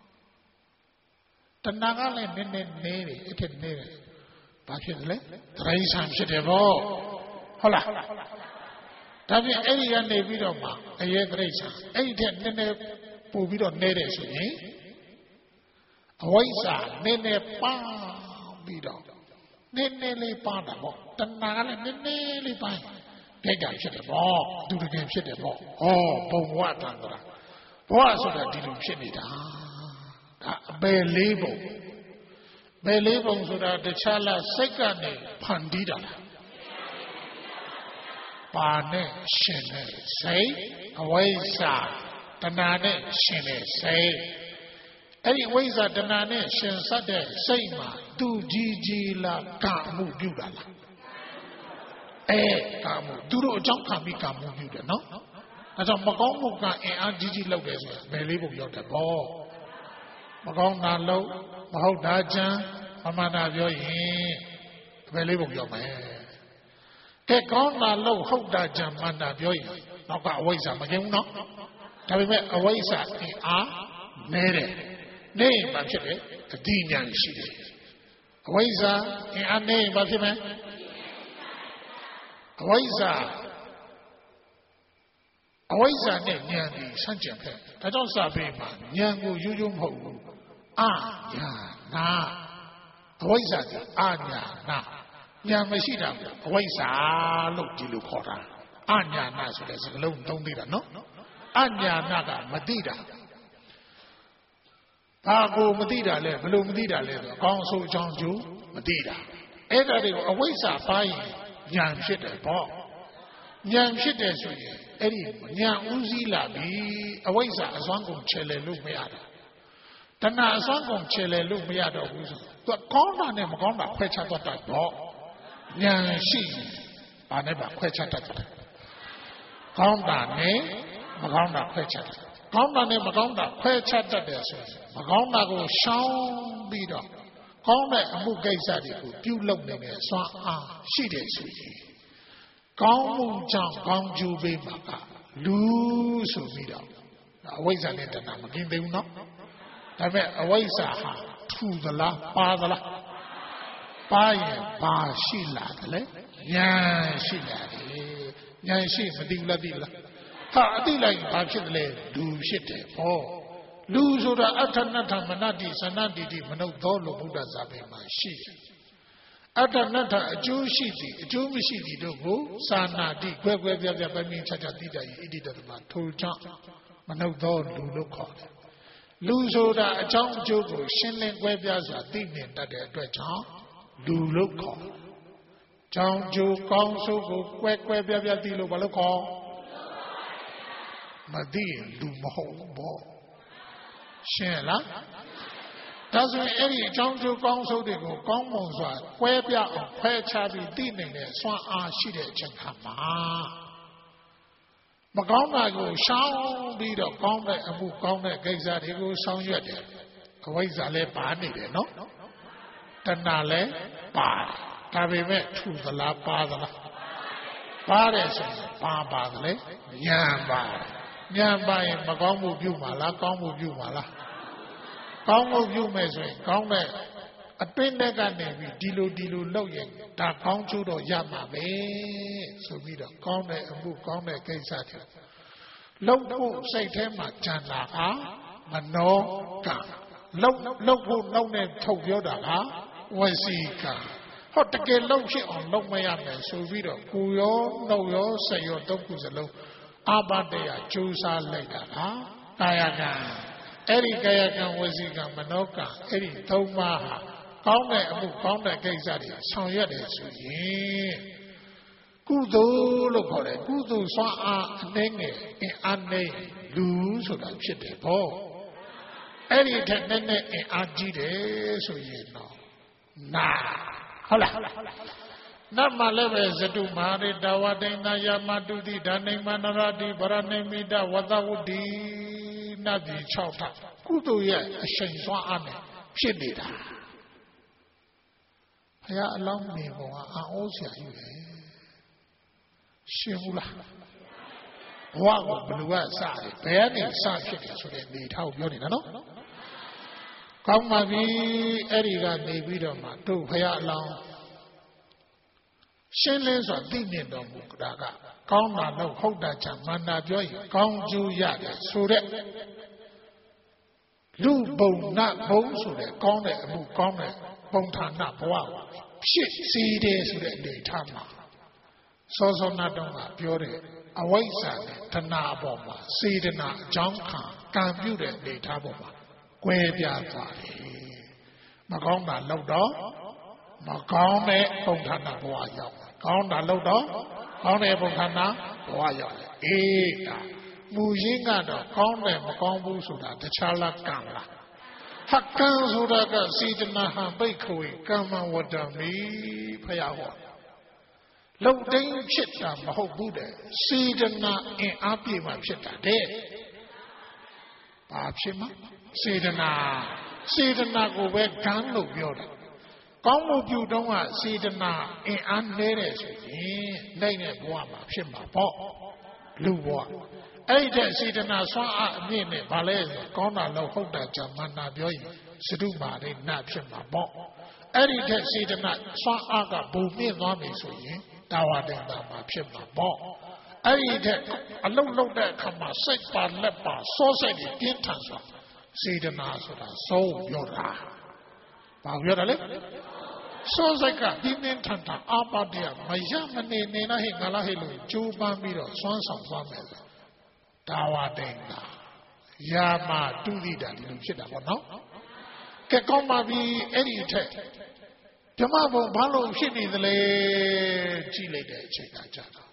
တဏှာကလည်းနည်းနည်းနေတယ်အဲ့ထက်နေတယ်ဘာဖြစ်လဲတရိစ္ဆာန်ဖြစ်တယ်ပေါ့ဟုတ်လားဒါဖြင့်အဲ့ဒီကနေပြီးတော့မှအရေးတရိစ္ဆာန်အဲ့ဒီထက်နည်းနည်းပို့ပြီးတော့နေတယ်ဆိုရင်အဝိဇ္ဇာနည်းနည်းပါပြီးတော့နည်းနည်းလေးပါတာပေါ့တဏှာကလည်းနည်းနည်းလေးပိုင်းကြိုက်တာဖြစ်တယ်ပေါ့သူတကယ်ဖြစ်တယ်ပေါ့ဘုံဘဝတန်ត្រာဘဝဆိုတာဒီလိုဖြစ်နေတာဒါအပယ်လေးပုံဘယ်လေးပုံဆိုတာတခြားလားစိတ်ကနေဖန်တီးတာလားပါနဲ့ရှင်တဲ့စိတ်အဝိဇ္ဇာတဏှာနဲ့ရှင်တဲ့စိတ်အဲ့ဒီအဝိဇ္ဇာတဏှာနဲ့ရှင်ဆက်တဲ့စိတ်မှာသူကြီးလားကာမှုပြုတာလားကာမှုသူတို့အကြောင်းခံပြီးကာမှုပြုတယ်နော်အဲကြောင့်မကောင်းမှုကအင်အားကြီးလောက်တယ်ဆိုတာဘယ်လေးပုံရောက်တယ်ပေါ့မကောင်းတာလို့မဟုတ်တာကြမ်းမမှန်တာပြောရင်ဘယ်လေးပုံရောက်မယ်ကဲကောင်းတာလို့ဟုတ်တာကြမ်းမှန်တာပြောရင်နောက်ကအဝိဇ္ဇာမကျင်းဘူးနော်ဒါပေမဲ့အဝိဇ္ဇာအင်အားနဲတယ်နေရင်ဘာဖြစ်လဲအတိညာရှိတယ်အဝိဇ္ဇာအင်အားနဲရင်ဘာဖြစ်မလဲအဝိဇ္ဇာနဲ့ဉာဏ်ဒီဆန့်ကျင်ဖက်ဒါကြောင့်စာပေမှာဉာဏ်ကိုရိုးရိုးမဟုတ်ဘူးအာညာနာအဝိဇ္ဇာကအာညာနာဉာဏ်မရှိတာအဝိဇ္ဇာလို့ဒီလိုခေါ်တာအာညာနာဆိုတဲ့စကားလုံးသုံးသေးတာနော်အာညာနာကမသိတာဘာကိုမသိတာလဲဘယ်လိုမသိတာလဲဆိုအကောင်းအဆိုးအကြောင်းကျိုးမသိတာအဲ့ဒါတွေကိုအဝိဇ္ဇာပါရင်ဉာဏ်ဖြစ်တယ်ပေါ့ဉာဏ်ဖြစ်တယ်ဆိုရင်အဲ့ဒီဉာဏ်ဥစည်းလာပြီအဝိဇ္ဇာအစွမ်းကုန်ချေလေလို့မရတာတဏှာအစွမ်းကုန်ချေလေလို့မရတော့ဘူးဆိုသူကောင်းတာနဲ့မကောင်းတာခွဲခြားတတ်တာပေါ့ဉာဏ်ရှိဘာနဲ့ပါခွဲခြားတတ်တယ်ကောင်းတာနဲ့မကောင်းတာခွဲခြားတယ်ကောင်းတာနဲ့မကောင်းတာခွဲခြားတတ်တယ်ဆိုရင်မကောင်းတာကိုရှောင်ပြီးတော့ကောင်းတဲ့အမှုကိစ္စတွေကိုပြုလုပ်နေတဲ့စွမ်းအားရှိတယ်ဆိုရင်ကောင်းမှုကြောင့်ကောင်းကျိုးပေးမှာကလူဆိုပြီးတော့အဝိဇ္ဇာနဲ့တဏှာမกินသေးဘူးနော်ဒါပေမဲ့အဝိဇ္ဇာဟာထူသလားပါသလားပါရင်ဘာရှိလာတယ်လဲဉာဏ်ရှိလာတယ်ဉာဏ်ရှိမသိဘူးလားသိလားဟာအသိလိုက်ဘာဖြစ်တယ်လဲလူဖြစ်တယ်ဟောလူဆိုတာအဋ္ဌနတ္ထမနတ္တိသနတ္တိမနုဿောလို့ဘုရားစာပေမှာရှိတယ်အဋ္ဌနတ္ထအကျိုးရှိသည်အကျိုးမရှိသည်တို့ကိုသာနာတိကွဲကွဲပြားပြားပိုင်းပိုင်းခြားခြားသိတတ်၏ဣတိတတမထိုကြောင့်မနုဿောလူလို့ခေါ်တယ်လူဆိုတာအကြောင်းအကျိုးကိုရှင်းလင်းကွဲပြားစွာသိမြင်တတ်တဲ့အတွက်ကြောင့်လူလို့ခေါ်တယ်ကြောင်းကျိုးကောင်းဆိုးကိုကွဲကွဲပြားပြားသိလို့ဘာလို့ခေါ်မသိရင်လူမဟုတ်ဘူးပေါ့ရှင်းလားဒါဆိုရင်အဲ့ဒီအကြောင်းကျိုးကောင်းဆိုးတွေကိုကောင်းမွန်စွာကွဲပြားအောင်ခွဲခြားပြီးသိနေတဲ့စွမ်းအားရှိတဲ့အချိန်ခါမှာမကောင်းတာကိုရှောင်ပြီးတော့ကောင်းတဲ့အမှုကောင်းတဲ့ကိစ္စတွေကိုဆောင်ရွက်တယ်အဝိဇ္ဇာလည်းပါနေတယ်နော်တဏှာလည်းပါတယ်ဒါပေမဲ့ထူသလားပါသလားပါတယ်ဆိုရင်ပါသလဲဉာဏ်ပါတယ်ဉာဏ်ပါရင်မကောင်းမှုပြုမှာလားကောင်းမှုပြုမှာလားကောင်းမှုပြုမယ်ဆိုရင်ကောင်းတဲ့အတွင်းထဲကနေပြီးဒီလိုလုပ်ရင်ဒါကောင်းချိုးတော့ရမှာပဲဆိုပြီးတော့ကောင်းတဲ့အမှုကောင်းတဲ့ကိစ္စတွေလုပ်ဖို့စိတ်ထဲမှာကြံတာကမနောကလုပ်ဖို့နှုတ်နဲ့ထုတ်ပြောတာကဝစီကဟောတကယ်လုပ်ဖြစ်အောင်လုပ်မရမယ်ဆိုပြီးတော့ကိုရောနှုတ်ရောစိတ်ရောတုံးခုစလုံးအာဘတရားကြိုးစားလိုက်တာကကာယကံအဲ့ဒီကာယကံဝစီကံမနောကံအဲ့ဒီသုံးပါးဟာကောင်းတဲ့အမှုကောင်းတဲ့ကိစ္စတွေဆောင်ရွက်တယ်ဆိုရင်ကုသိုလ်လို့ခေါ်တယ်ကုသိုလ်စွမ်းအားအနှဲငယ်အင်အားနဲ့လလူဆိုတာဖြစ်တယ်ပေါ့အဲ့ဒီထက်နဲ့နဲ့အားကြီးတယ်ဆိုရင်တော့နာဟုတ်လားနတ်မှာလည်းပဲဇတုမာရိတဝတိန်နာယမတုတိဓာနိမန္တရတိဗရဏိမိတဝတဝတ္တိနတ်ပြည်6ထပ်ကုသိုလ်ရဲ့အရှိန်စွမ်းအားနဲ့ဖြစ်နေတာဘုရားအလောင်းမြင်ပုံကအံ့ဩစရာကြီးပဲရှင်းဘူးလားဘဝကိုဘယ်လိုကစတယ်ဘယ်ကနေစဖြစ်တယ်ဆိုတဲ့နေထားကိုပြောနေတာနော်ကောင်းပါပြီအဲ့ဒီကနေပြီးတော့မှတို့ဘုရားအလောင်းရှင်းလင်းစွာသိမြင်တော်မူတာကကောင်းတာလို့ဟုတ်တာချမန္တာပြောရင်ကောင်းကျိုးရတယ်ဆိုတဲ့လူဘုံနဘုံဆိုတဲ့ကောင်းတဲ့အမှုကောင်းတဲ့ပုံဌာနဘဝကိုဖြစ်စီတယ်ဆိုတဲ့အနေထားမှာစောစောနာတော်ကပြောတဲ့အဝိဇ္ဇာနဲ့တဏှာပေါ်မှာစေတနာအကြောင်းခံကံပြုတဲ့အနေထားပေါ်မှာကွဲပြားသွားတယ်မကောင်းတာလောက်တော့မကောင်းတဲ့ပုံဌာနဘဝရောက်ကောင်းတာလောက်တော့ကောင်းတဲ့ပုံဌာနဘဝရောက်အေးဒါမူရင်းကတော့ကောင်းတယ်မကောင်းဘူးဆိုတာတခြားလားကံလားဟကံဆိုတာကစေတနာဟံပိတ်ခွေကမ္မဝတ္တမိဖယားဟောလုံတိုင်းဖြစ်တာမဟုတ်ဘူးတဲ့စေတနာအင်အားပြည့်မှဖြစ်တာတဲ့ဘာဖြစ်မှစေတနာကိုပဲဂန်းလို့ပြောတာကောင်းမှုပြုတုံးကစေတနာအင်အားနည်းတယ်ဆိုရင်နိုင်တဲ့ဘဝမှာဖြစ်မှာပေါ့လူဘဝအဲ့တဲ့စေတနာဆွမ်းအားအမြင့်နဲ့ဗာလဲကောင်းတာလို့ဟုတ်တာကြမန္တာပြောရင်စတုမာရိနတ်ဖြစ်မှာပေါ့အဲ့ဒီတဲ့စေတနာဆွမ်းအားကဘုံမြင့်သွားပြီဆိုရင်တာဝတိန်တာမှာဖြစ်မှာပေါ့အဲ့ဒီတဲ့အလုံးလုံးတဲ့အခါမှာစိတ်ပါလက်ပါစောစိတ်ကြီးပြင်းထန်စွာစေတနာဆိုတာစိုးပြောတာဘာပြောတာလဲစောစိတ်ကပြင်းပြင်းထန်ထန်အာပါတရားမရမနေနေလားဟဲ့ငါလားဟဲ့လို့ကြိုးပမ်းပြီးတော့စွမ်းဆောင်သွားမယ်တာဝတိန်တာယာမတုတိတာဒီလိုဖြစ်တာပေါ့နော်ကဲကောင်းပါပြီအဲ့ဒီအထက်ဓမ္မဘုံဘာလို့ဖြစ်နေသလဲကြည့်လိုက်တဲ့အချိန်ကကြာတော့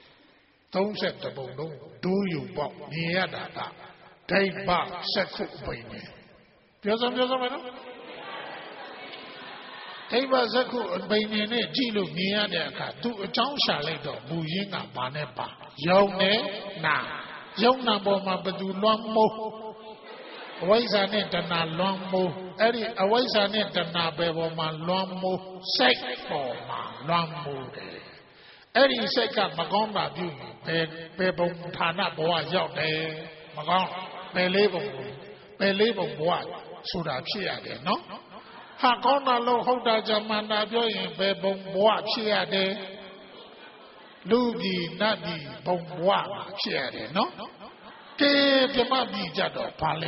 30ပုံလုံးဒိုးယူပေါက်မြင်ရတာကဒိဗ္ဗစက္ခုပိန်နေပြောစမ်းမယ်နော်ဒိဗ္ဗစက္ခုပိန်နေနဲ့ကြည့်လို့မြင်ရတဲ့အခါသူအကြောင်းရှာလိုက်တော့မူရင်းကဘာနဲ့ပါယုံနဲ့နာယုံနာပေါ်မှာဘသူလွှမ်းမိုးအဝိဇ္ဇာနဲ့တဏှာလွှမ်းမိုးအဲ့ဒီအဝိဇ္ဇာနဲ့တဏှာပဲပေါ်မှာလွှမ်းမိုးစိတ်ပေါ်မှာလွှမ်းမိုးတယ်အဲ့ဒီစိတ်ကမကောင်းတာပြုရင်ဘယ်ပုံဌာနဘဝရောက်တယ်မကောင်းဘယ်လေးပုံဘဝဆိုတာဖြစ်ရတယ်နော်ဟာကောင်းတာလို့ဟုတ်တာကြမှန်တာပြောရင်ဘယ်ပုံဘဝဖြစ်ရတယ်လူပြည်နတ်ပြည်ဘုံဘဝမှာဖြစ်ရတယ်နော်ကဲပြမပြည်ကြတော့ဘာလဲ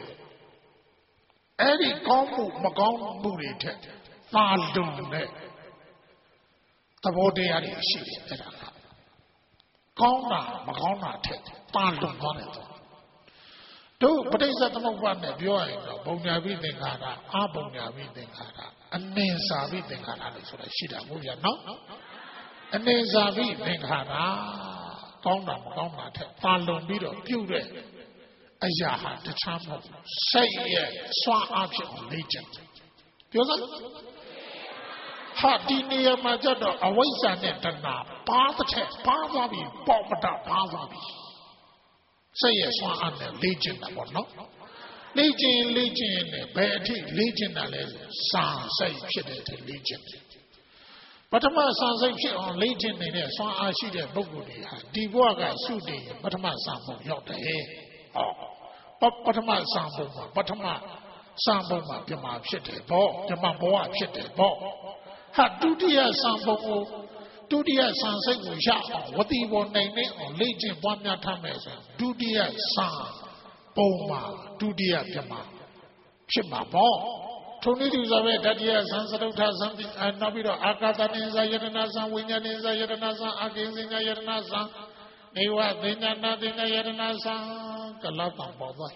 အဲ့ဒီကောင်းမှုမကောင်းမှုတွေထက်သာလွန်တဲ့သဘောတရားတွေရှိတယ်အဲ့ဒါကကောင်းတာမကောင်းတာထက်သာလွန်သွားတယ်တို့ပဋိစ္စသမုပ္ပါဒ်နဲ့ပြောရရင်တော့ဘုံညာပိသင်္ခါရအဘုံညာပိသင်္ခါရအနိစ္စပိသင်္ခါရလို့ဆိုတာရှိတာမဟုတ်ရနော်အနိစ္စပိသင်္ခါရကောင်းတာမကောင်းတာထက်သာလွန်ပြီးတော့ပြုတ်တဲ့အရာဟာတခြားမဟုတ်စိတ်ရဲ့စွမ်းအားဖြင့်လေ့ကျင့်ပြောစမ်းဟာဒီနေရာမှာကျတော့အဝိဇ္ဇာနဲ့တဏှာပါတစ်ထက်ပါသွားပြီပေါ့မတာပါသွားပြီစိတ်ရဲ့စွမ်းအားနဲ့လေ့ကျင့်တာပေါ့နော်လေ့ကျင့်နဲ့ဘယ်အထိလေ့ကျင့်တာလဲစာစိတ်ဖြစ်တဲ့အထိလေ့ကျင့်တယ်ပထမစာစိတ်ဖြစ်အောင်လေ့ကျင့်နေတဲ့စွမ်းအားရှိတဲ့ပုဂ္ဂိုလ်တွေဟာဒီဘဝကစုတည်ပထမစာပုံရောက်တယ်ဟောပထမစာပုံမှာပြမဖြစ်တယ်ပေါ့ပြမဘဝဖြစ်တယ်ပေါ့ဟာဒုတိယစာပုံကိုဒုတိယစာစိတ်ကိုရအောင်ဝတိဘောနိုင်နေအောင်လေ့ကျင့်ပွားများထားမယ်ဆိုဒုတိယစာပုံမှာဒုတိယပြမဖြစ်မှာပေါ့ထုံနည်းတူစွာပဲတတိယသံသရုဋ္ဌသံနောက်ပြီးတော့အာကာသနိဇာယတနာသံဝိညာဉ်နိဇာယတနာသံအာကိဉ္စဉာယတနာသံနေဝသင်္ညာနာသင်္ညာယတနာသံကလပံပေါ်သွား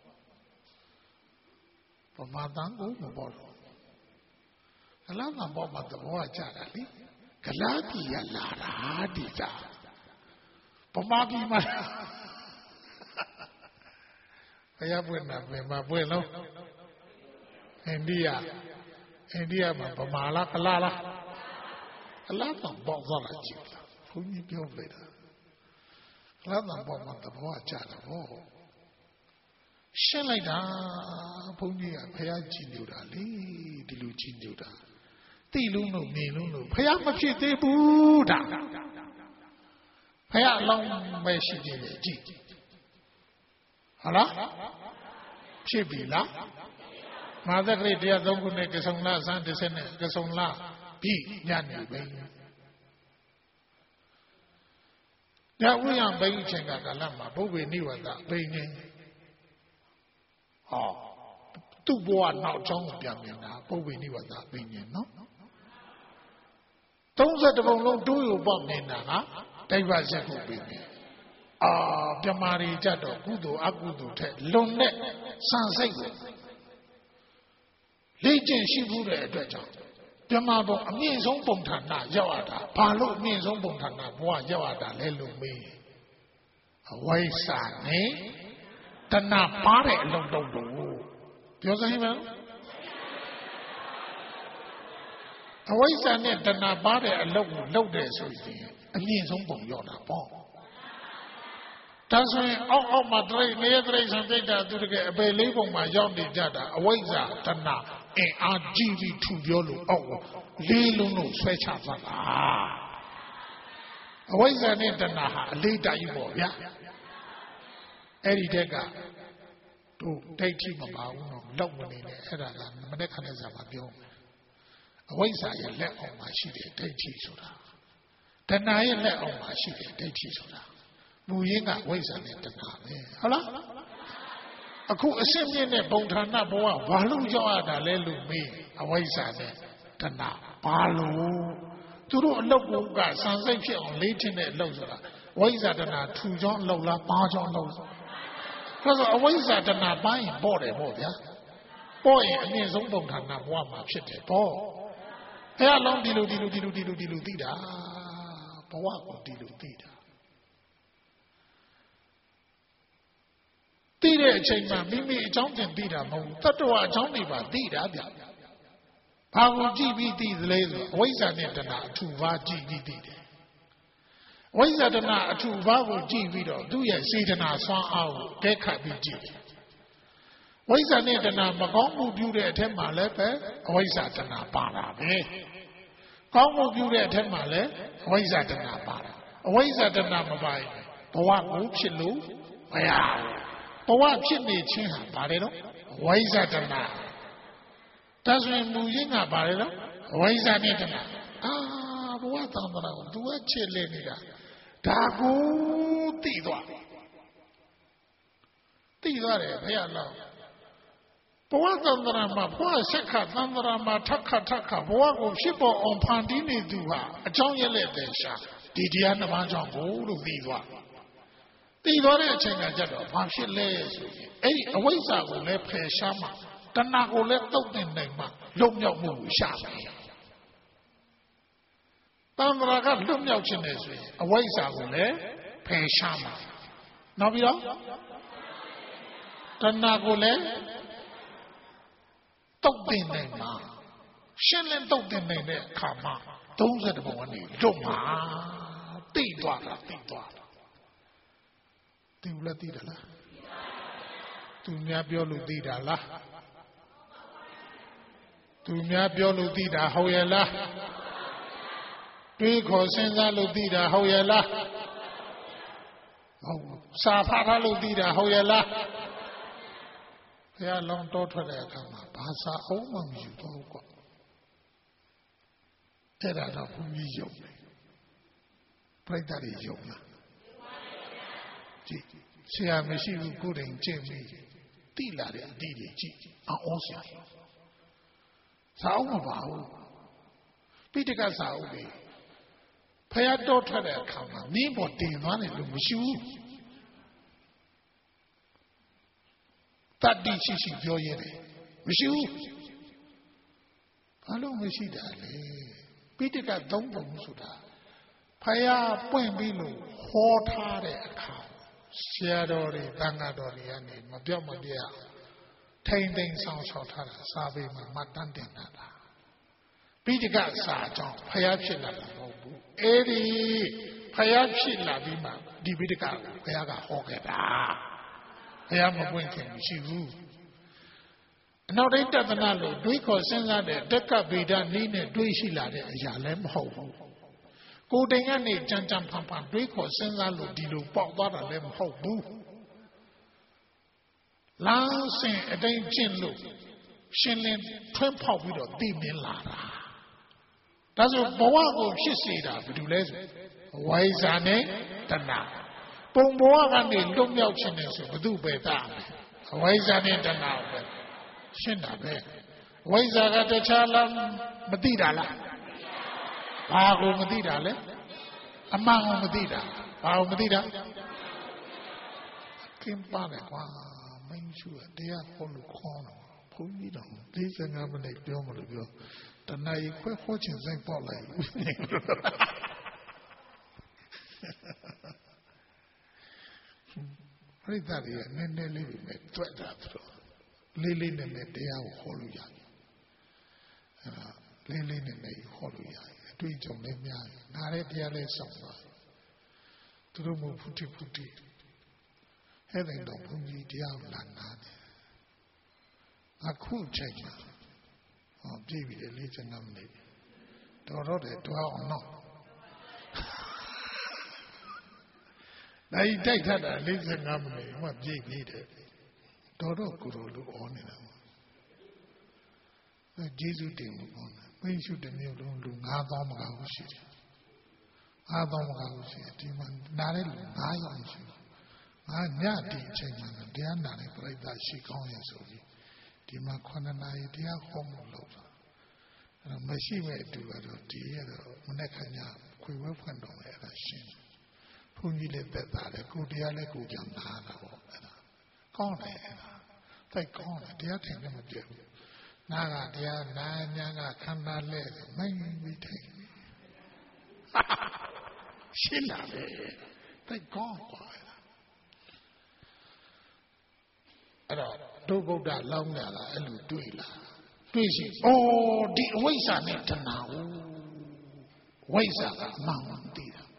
ပမာတံကိုမပေါ်တော့ကလပံပေါ်မှာသဘောကျတာလေကလာပြည်ရလာတာဒီတာပမာပြည်မှာရားပွင့်တာဘယ်မှာပွင့်လို့အိန္ဒိယမှာဗမာလားကလားလားကလားတော့ပေါ့သွားလာကြည့်လားဘုန်းကြီးပြောလိုက်တာကလားတော့ပေါ့မှာသဘောကျတာဗောရှင်းလိုက်တာဘုန်းကြီးကဘုရားကြည်ညိုတာလေဒီလိုကြည်ညိုတာသိလုံးလို့မြင်လုံးလို့ဘုရားမဖြစ်သေးဘူးဒါဘုရားအလောင်းပဲရှိသေးတယ်ကြည့်ဟုတ်လားဖြစ်ပြီလားမာသကရိတရား3ခုနဲ့ကဆုံလားစံ30နဲ့ကဆုံလားပြီညနေပဲညဥယျာဉ်ဘိန်းချိန်ကကာလမှာဘုဗ္ဗေနိဝတ္တဘိန်းနေဟောသူ့ဘဝနောက်ကြောင်းကိုပြန်မြင်တာဘုဗ္ဗေနိဝတ္တဘိန်းနေနော်30ပုံလုံးတိုးရပေါ့နေတာကဒိဗ္ဗစက်ကိုပြီးပြီပြမာရီကြတော့ကုသိုလ်အကုသိုလ်ထက်လွန်တဲ့စံစိတ်ကိုလေ့ကျင့်ရှိမှုတဲ့အတွက်ကြောင့်ပြမာပေါ်အမြင့်ဆုံးပုံဌာနရောက်ရတာဘာလို့အမြင့်ဆုံးပုံဌာနဘဝရောက်ရတာလဲလို့မေးအဝိဇ္ဇာနဲ့တဏှာပါတဲ့အလုံးတုံးလို့ပြောစမ်းမလားအဝိဇ္ဇာနဲ့တဏှာပါတဲ့အလုံးကိုလုပ်တယ်ဆိုရင်အမြင့်ဆုံးပုံရောက်တာပေါ့ဒါဆိုရင်အောက်မှာတရိပ်နေရတရိပ်ဆံတိတ်တာသူတကယ်အပေလေးပုံမှာရောက်နေကြတာအဝိဇ္ဇာတဏှာအင်အားကြီးပြီးထူပြောလို့အောက်ကိုလေးလုံးလို့ဆွဲချသွားတာအဝိဇ္ဇာနဲ့တဏှာဟာအလေးတိုက်ပေါ့ဗျာအဲ့ဒီတက်ကတို့ဒိဋ္ဌိမပါဘူးတော့လောက်မနေနဲ့အဲ့ဒါကမနေ့ခနဲ့စာမှာပြောအဝိဇ္ဇာရဲ့လက်အောက်မှာရှိတဲ့ဒိဋ္ဌိဆိုတာတဏှာရဲ့လက်အောက်မှာရှိတဲ့ဒိဋ္ဌိဆိုတာမူရင်းကဝိဇ္ဇာနဲ့တဏှာပဲဟုတ်လားအခုအစစ်မြင့်တဲ့ဘုံဌာနဘဝဘာလို့ရောက်ရတာလဲလို့မေးအဝိဇ္ဇာနဲ့တဏှာဘာလို့သူတို့အလုပ်ကစံစိတ်ဖြစ်အောင်လေးတင်တဲ့အလုပ်ဆိုတာဝိဇ္ဇာတဏှာထူကြောင်းအလုပ်လားပါကြောင်းအလုပ်ဆိုတော့အဝိဇ္ဇာတဏှာပိုင်းပေါ့တယ်ပေါ့ဗျာပေါ့ရင်အမြင့်ဆုံးဘုံဌာနဘဝမှာဖြစ်တယ်ပေါ့ဘုရားလုံးဒီလိုသိတာဘဝကိုဒီလိုသိတာသိတဲ့အချိန်မှာမိမိအကြောင်းတင်သိတာမဟုတ်ဘူးတတ္တဝအကြောင်းတွေပါသိတာဗျဘာကိုကြည့်ပြီးသိသလဲဆိုအဝိဇ္ဇာနဲ့တဏှာအထူပါကြည့်ပြီးသိတယ်အဝိဇ္ဇာတဏှာအထူပါကိုကြည့်ပြီးတော့သူ့ရဲ့စေတနာဆွမ်းအားကိုကဲခတ်ပြီးကြည့်တယ်ဝိဇ္ဇာနဲ့တဏှာမကောင်းမှုပြုတဲ့အထက်မှာလည်းပဲအဝိဇ္ဇာတဏှာပါတာပဲကောင်းမှုပြုတဲ့အထက်မှာလည်းအဝိဇ္ဇာတဏှာပါတာအဝိဇ္ဇာတဏှာမပါရင်ဘဝကိုဖြစ်လို့မရဘူးဘဝဖြစ်နေခြင်းဟာဘာလဲတော့ဝိဇ္ဇာတဏှာဒါဆိုရင်မူရင်းကဘာလဲတော့ဝိဇ္ဇာနဲ့တဏှာဘဝသံသနာကိုသူကချစ်လေနေတာဒါကိုသိသွားတယ်ဘုရားလောဘဝသံသနာမှာဘဝဆက်ခသံသနာမှာထခဘဝကိုဖြစ်ပေါ်အောင်ဖန်တီးနေသူဟာအကြောင်းရလက်တဲ့ရှာဒီတရားနှစ်ပါးကြောင့်ကိုလို့သိသွားတဲ့အချိန်ကကြတော့ဘာဖြစ်လဲဆိုရင်အဲ့ဒီအဝိဇ္ဇာကိုလည်းဖယ်ရှားမှတဏှာကိုလည်းတုတ်တင်နိုင်မှလွတ်မြောက်မှုကိုရှာမယ်တဏှာကလွတ်မြောက်ခြင်းနဲ့ဆိုရင်အဝိဇ္ဇာကိုလည်းဖယ်ရှားမှနောက်ပြီးတော့တဏှာကိုလည်းတုတ်တင်နိုင်မှရှင်းလင်းတုတ်တင်နိုင်တဲ့အခါမှာ30ပုံကနေလွတ်မှာတိတ်သွားတာသိဘူးလားသိတယ်လားသူများပြောလို့သိတာလားသူများပြောလို့သိတာဟုတ်ရဲ့လားတွေးခေါ်စဉ်းစားလို့သိတာဟုတ်ရဲ့လားဟုတ်စာဖတ်ထားလို့သိတာဟုတ်ရဲ့လားဘုရားလုံးတောထွက်တဲ့အခါမှာဘာသာအောင်မှမယူတော့ကွာအဲ့ဒါတော့ဘုန်းကြီးယုံတယ်ပြိတ္တာတွေယုံလားကြည့်ဆရာမရှိဘူးကိုယ်တိုင်ကျင့်ပြီးတိလာတဲ့အတိတွေကြည့်အောင်ဆရာစာအုပ်မပါဘူးပိဋကစာအုပ်တွေဖယားတော်ထွက်တဲ့အခါမှာမင်းပေါ်တင်သွားတယ်လို့မရှိဘူးတတ္တိရှိပြောရတယ်မရှိဘူးဘာလို့မရှိတာလဲပိဋက3ပုံဆိုတာဖယားပွင့်ပြီးလို့ဟောထားတဲ့အခါ Siadori, Bangadori, and Mabiamadia, Tainting sounds of Tara, Sabi, Matandinada. Pidigat Sajon, Payapshila, Eddie, Payapshila, Bima, Dibidika, Payaga Hogada. I am a winking, she woo. Now they definitely, because since that Deka Bida Nina, Duishila, Yalem Ho. Go down and Janjam Pampa, because since I look, Dilu, Papa, Lem Ho, boo. Lansing a day chin look, Shinlin, Twin Pop with a beam in Lara. That's what Boago, she said, but you let why is her name? Tana. Bomboa and don't know chinese, but do better. Why is her name? Tana. Shinabe. Why is her the Chalam Madidala? Pago Madidale? Among Madida. Pago Madida? Kim Panequa, main sure, they are all the corner. Pony down. This is an abnegate Yomo. The night, quite watching St. Paul like. Read that here, Nene living at Twitter. Lily and they are Holuya. Lily and they Holuya. Tweet on them, Nare Diale Samba. To the move Putti Putti. Having the Pungi Diablan. A cool change. Oh, David, a little number. Don't know or not. Now you take that a little number. What Jake needed. Dodo could look on it. Jesus didn't on it. When you shoot the new room, Adam Gaushi. Adam Gaushi, Demon, Nare, Nayan. I'm not teaching, and they are not like that. She calls you. Dima Kwanana, they are home lover. And a machine may do it, dear, Munekanya, Quiver Pendom, and a shin. Pungi let that, a good dear, a good young Nana. Gone, they gone, they are taking them a joke. Naga, they are Nana, cannot let them, maybe take. Sheila, they gone. Don't go that long there, and you do it. Oh, the ways are not now. Ways are mountain.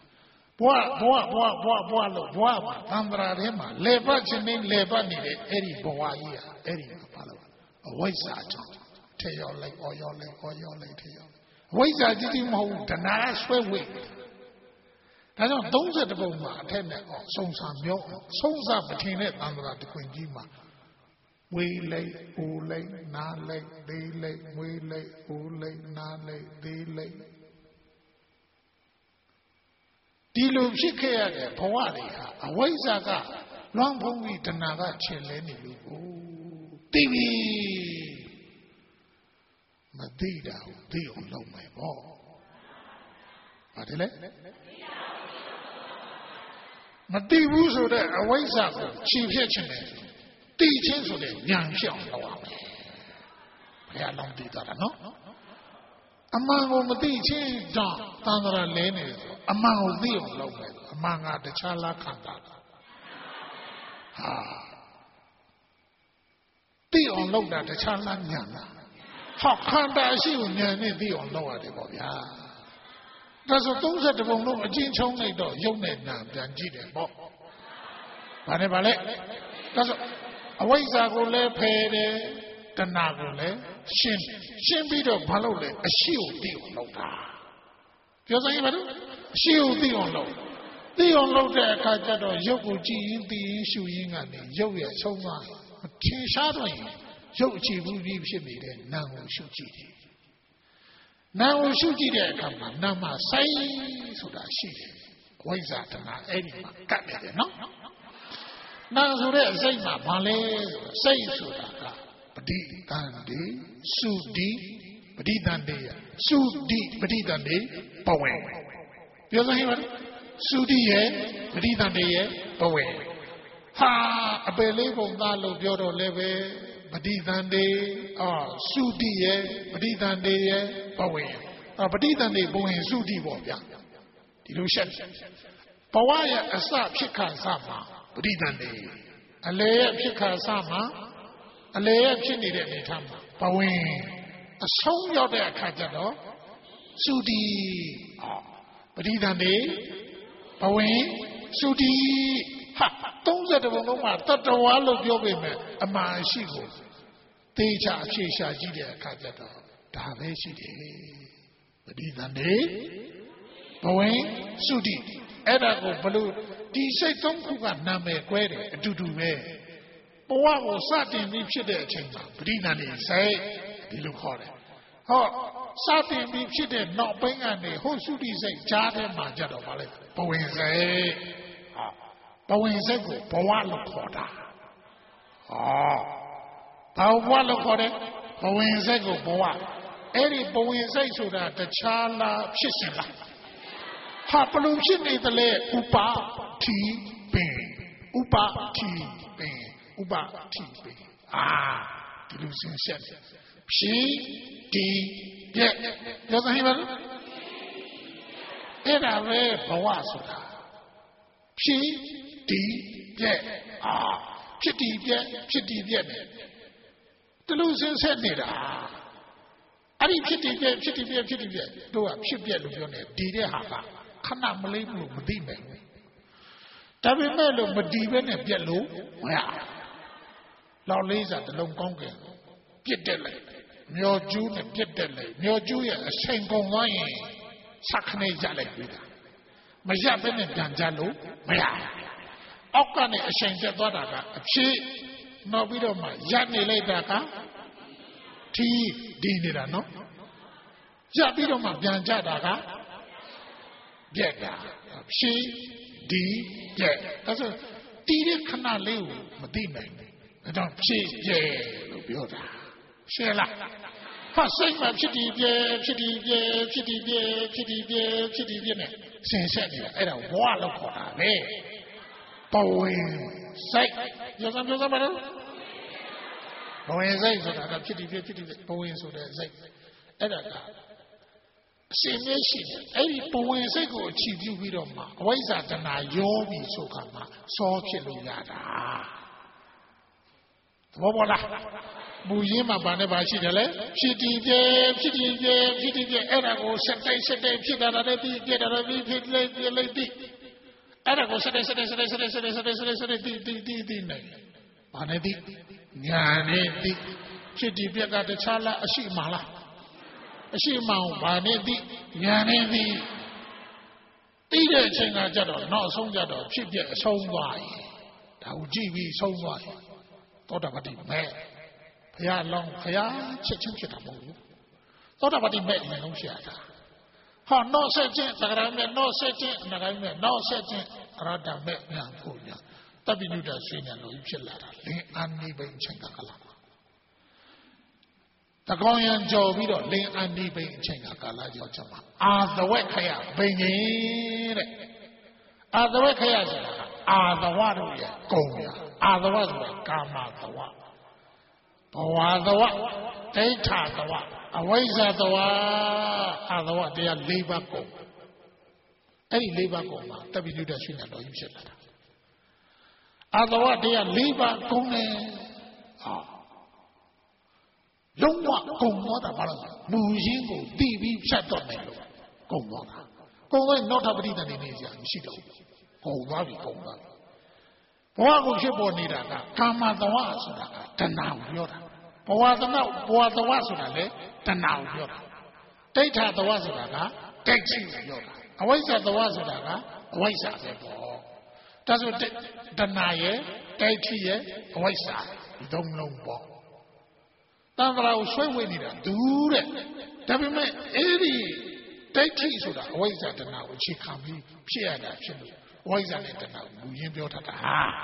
Boa, Andra Rema, Leva, Jenin, Leva, needed Eddie Boa, Eddie Palo. Ways are tell your leg or your leg or your leg. Ways are did him hold the nice way. I don't set the Boma, attend it, or songs are milk, songs are between it under the Queen Jima. We lay, oh lay, na lay, they lay, we lay, oh lay, na lay, they lay. Dilu Shikaya, Pawadi, a Waisaga, Long Pongi, Tanaga, Chileni, oh, Divi Madida, Dio, low my ball. Adele Madibu so that a Waisaga, Chief Hitchin. Teaching so that young shall know. I don't do that, no? Among the teaching, John, Tandra Lane, among the local, among the Chala Kanda. Ah. They on load at the Chala Yana. How Kanda she will near the on lower the boy. Does a those at the bone of a gin chong, young Ned, and Gide Bob. Whatever, does a Waisago pay the Nagole, Shin beat of Palole, a shield deal loader. Just like a shield deal load. The unload there, Kajado, Yoko G, the issue in and the Yoga so much. Shadowing, Yochi will be shipped, now shoot it. Now shoot it, come on, Nama say so that she was at an enemy, cut it, no? Now, so there's a Male, say so that. Badi Dandi, Sudi, Badi Dandi, Sudi, Badi Dandi, Bowen. The other one, Sudi, Badi Dandi, Bowen. Ha, a believe of Nalo, Yodo Leve, Badi Dandi, Sudi, Badi Dandi, Bowen. Badi Dandi, Bowen, Sudi, Bobia. Delusion. Pawaya, a slap, Chikan Sama. ပရိသန္တိအလေရဲ့ဖြစ်ခါစမှာအလေရဲ့ဖြစ်နေတဲ့အနေထားမှာဘဝင်အဆုံးရောက်တဲ့အခါကျတော့သုတိပရိသန္တိဘဝင်သုတိဟာ30ဘုံလုံးမှာတတဝါလို့ပြောပေမဲ့အမှန်ရှိကိုသေချာအဖြေရှာကြည့်တဲ့အခါကျတော့ဒါပဲရှိတယ်ပရိသန္တိဘဝင်သုတိအဲ့ဒါကိုဘလို့ဒီစိတ်3ခုကနာမည်ကွဲတယ်အတူတူပဲဘဝကိုစတင်ပြီးဖြစ်တဲ့အချိန်မှာပရိသန္တိစိတ်ဒီလိုခေါ်တယ်ဟောစတင်ပြီးဖြစ်တဲ့နောက်ပိုင်းကနေဟိုသုတိစိတ်ကြားထဲမှာကြတော့ဗာလေဘဝင်စိတ်ဘဝင်စိတ်ကိုဘဝလို့ခေါ်တာဘာဘဝလို့ခေါ်တယ်ဘဝင်စိတ်ကိုဘဝအဲ့ဒီဘဝင်စိတ်ဆိုတာတခြားလားဖြစ်စဉ်လားဟာဘလို့ဖြစ်နေတယ်လေဥပါတိပင်ဥပါတိပင်ဥပါတိပင်ဒီလိုစဉ်ဆက်ဖြီးဒီရဲ့ပြောသဟိပါလို့အဲ့ဒါပဲဘဝဆိုတာဖြီးဒီရဲ့ဖြစ်ဒီရဲ့ဖြစ်ဒီရဲ့နဲ့ဒီလိုစဉ်ဆက်နေတာအဲ့ဒီဖြစ်ဒီရဲ့ဖြစ်ဒီရဲ့ဖြစ်ဒီရဲ့တို့ကဖြစ်ပြက်လို့ပြောနေဒီတဲ့ဟာကခဏမလေးဘူးမသိမယ်ဒါပေမဲ့လို့မဒီပဲနဲ့ပြက်လို့မရလောက်လေးစားတလုံးကောင်းကင်ပြစ်တက်လိုက်မျောကျူးနဲ့ပြစ်တက်လိုက်မျောကျူးရဲ့အချိန်ကုန်သွားရင်စခနေကြလိုက်ပြီမရပဲနဲ့ပြန်ကြလို့မရအောက်ကနေအချိန်တက်သွားတာကအဖြစ်နောက်ပြီးတော့မှရနေလိုက်တာကထီးဒီနေတာနော်ရပြီးတော့မှပြန်ကြတာကပြက်တာဖြီးဒီပြက်ဒါဆိုတီးတဲ့ခဏလေးကိုမသိနိုင်ဘူးဒါကြောင့်ဖြီးပြက်လို့ပြောတာရှင်းလားဟာစိတ်မှာဖြစ်ဒီပြက်ဖြစ်ဒီပြက်ဖြစ်ဒီပြက်ဖြစ်ဒီပြက်ဖြစ်ဒီပြက်နဲ့ဆင်ဆက်နေတာအဲ့ဒါဝါလို့ခေါ်တာပဲဘဝင်စိတ်ပြောစမ်းပါတော့ဘဝင်စိတ်ဆိုတာကဖြစ်ဒီပြက်ဖြစ်ဒီပြက်ဘဝင်ဆိုတဲ့စိတ်အဲ့ဒါကအရှင်မရှိတယ်အဲ့ဒီဘဝင်စိတ်ကိုအချီးပြုပြီးတော့မှအဝိဇ္ဇာတဏှာရောပြီးဆိုခါမှာစောဖြစ်လို့ရတာသဘောပေါက်လားမူရင်းမှာဘာနဲ့ဘာရှိတယ်လဲဖြစ်ဒီပြဲဖြစ်ဒီပြဲဖြစ်ဒီပြဲအဲ့ဒါကိုစက်တိုက်ဖြစ်တာလည်းပြီးပြတာလည်းပြီးဖြစ်လိုက်ပြီးအဲ့ဒါကိုစက်တိုက်တီနိုင်ဘာနဲ့တီညာနဲ့တီဖြစ်ဒီပြက်ကတခြားလားအရှိမှလားအရှိမှန်ဘာနဲ့တီညာနဲ့တီတီးတဲ့အချိန်ကကြတော့နောက်အဆုံးကြတော့ဖြစ်ပြအဆုံးသွားရင်ဒါကိုကြည့်ပြီးဆုံးသွားရင်သောတာပတိမဲ့ဘုရားလောင်းဘုရားချက်ချင်းဖြစ်တာမဟုတ်ဘူးသောတာပတိမဲ့ရင်လုံးဖြစ်ရတာဟောနော့ဆက်ချင်းသက္ကရာမဲ့နော့ဆက်ချင်းအနာဂိုင်းမဲ့နော့ဆက်ချင်းအရဟတမဲ့ညာဖို့ညာတပိညုတဆွေးညာလို့ဖြစ်လာတာလင်းအာနိဘိန်ချိန်ကလာတကောင်းရန်ကြော်ပြီးတော့လင်းအာနိဘိန်အချိန်ကကာလကြောင့်ချက်မှာအာသဝက်ခရဘိန်ကြီးတဲ့အာသဝက်ခရဆိုတာအာသဝတို့ရဲ့ကုံရအာသဝဆိုတာကာမသဝဘဝသဝဒိဋ္ဌသဝအဝိဇ္ဇသဝအာသဝတရား၄ပါးကုံအဲ့ဒီ၄ပါးကုံမှာတပိညုတဆွေးညာတော်ကြီးဖြစ်လာတာအာသဝတရား၄ပါးကုံနေလုံးဝကုံသွားတာဘာလို့မူရင်းကိုတည်ပြီးဖြတ်တော့မယ်လို့ကုံသွားတာကုံသွားနောက်ထပ်ပဋိသန္ဓေနေကြမရှိတော့ဘူးကုံသွားပြီဘဝကိုဖြစ်ပေါ်နေတာကကာမသဝဆိုတာကတဏှာကိုပြောတာဘဝသဝဆိုတာလေတဏှာကိုပြောတာဒိဋ္ဌသဝဆိုတာကဒိဋ္ဌိကိုပြောတာအဝိဇ္ဇသဝဆိုတာကအဝိဇ္ဇပဲပေါ့ဒါဆိုတဏှာရဲ့ဒိဋ္ဌိရဲ့အဝိဇ္ဇဒီသုံးလုံးပေါ့တန်ခါကိုဆွဲဝေနေတာဒူးတဲ့ဒါပေမဲ့အဲ့ဒီဒိဋ္ဌိဆိုတာအဝိဇ္ဇတဏှာကိုအခြေခံပြီးဖြစ်ရတာဖြစ်လို့ဝိဇ္ဇာနဲ့တဏှာကိုရင်းပြောထားတာ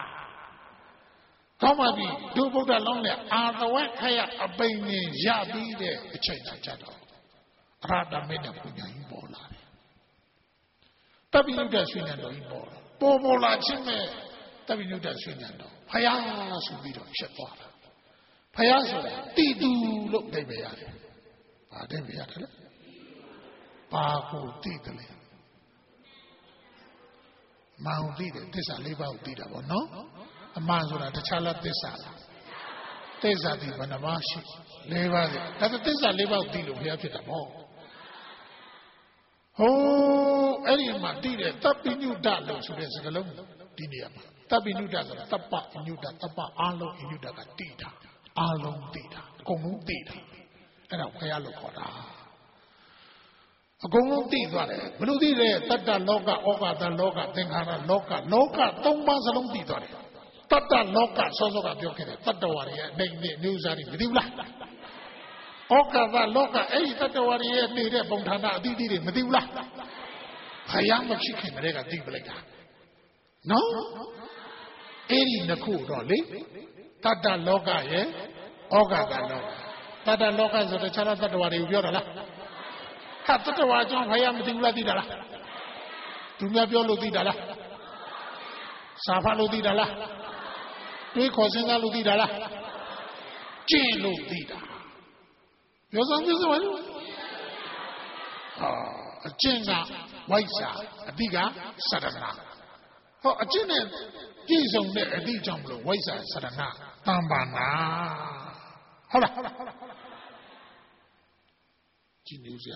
ကောင်းပါပြီဒုဗုဒ္ဓလုံးနဲ့အာသဝခရအပိန်နဲ့ရပြီးတဲ့အချိန်ကကြတော့အရဟတမေတ္တာပညာကြီးပေါ်လာတယ်တပိညုတဆွေးညာတော်ကြီးပေါ်လာခြင်းနဲ့တပိညုတဆွေးညာတော်ဖယားဆိုပြီးတော့ဖြစ်သွားတာဖယားဆိုတာတိတူလို့အဓိပ္ပာယ်ရတယ်ဘာအဓိပ္ပာယ်ရတယ်လဲဘာကိုတိတယ်လဲ Mount this a live out did about no? A man would have the child this sala. This are the Vanavashi. Live out. That is a live out deal of here to the ball. Oh, any man did it. Tapi knew that looks with a alone. Dinia. Tapi knew that Tapa knew that Tapa Alo knew that Dita. Alo Dita. Komu Dita. And a way I look for that. A gong tea, blue tea, Tata Loka, Oka, the Loka, Tenkara, Loka, don't pass along tea. Tata Loka, Sosoka, Joker, Tata Warrior, they news are in Vidula. Oka, the Loka, Tata Warrior, needed Bontana, did it, Medula. I am a chicken, Rega, Dibleka. No? Eri Naku, Dolly. Tata Loka, Oka, the Loka. Tata Loka is the child that Warrior. Tata Wajon, I am Dula Didala. Tumabio Ludidala. Safa Ludidala. Three cousins are Ludidala. Jane Ludida. Your son is well? A Jenga, Waisa, a Diga, Sadana. Oh, a Jenet, he's on there, a Dijamlo, Waisa, Sadana, Tambana. Hola. Genesia,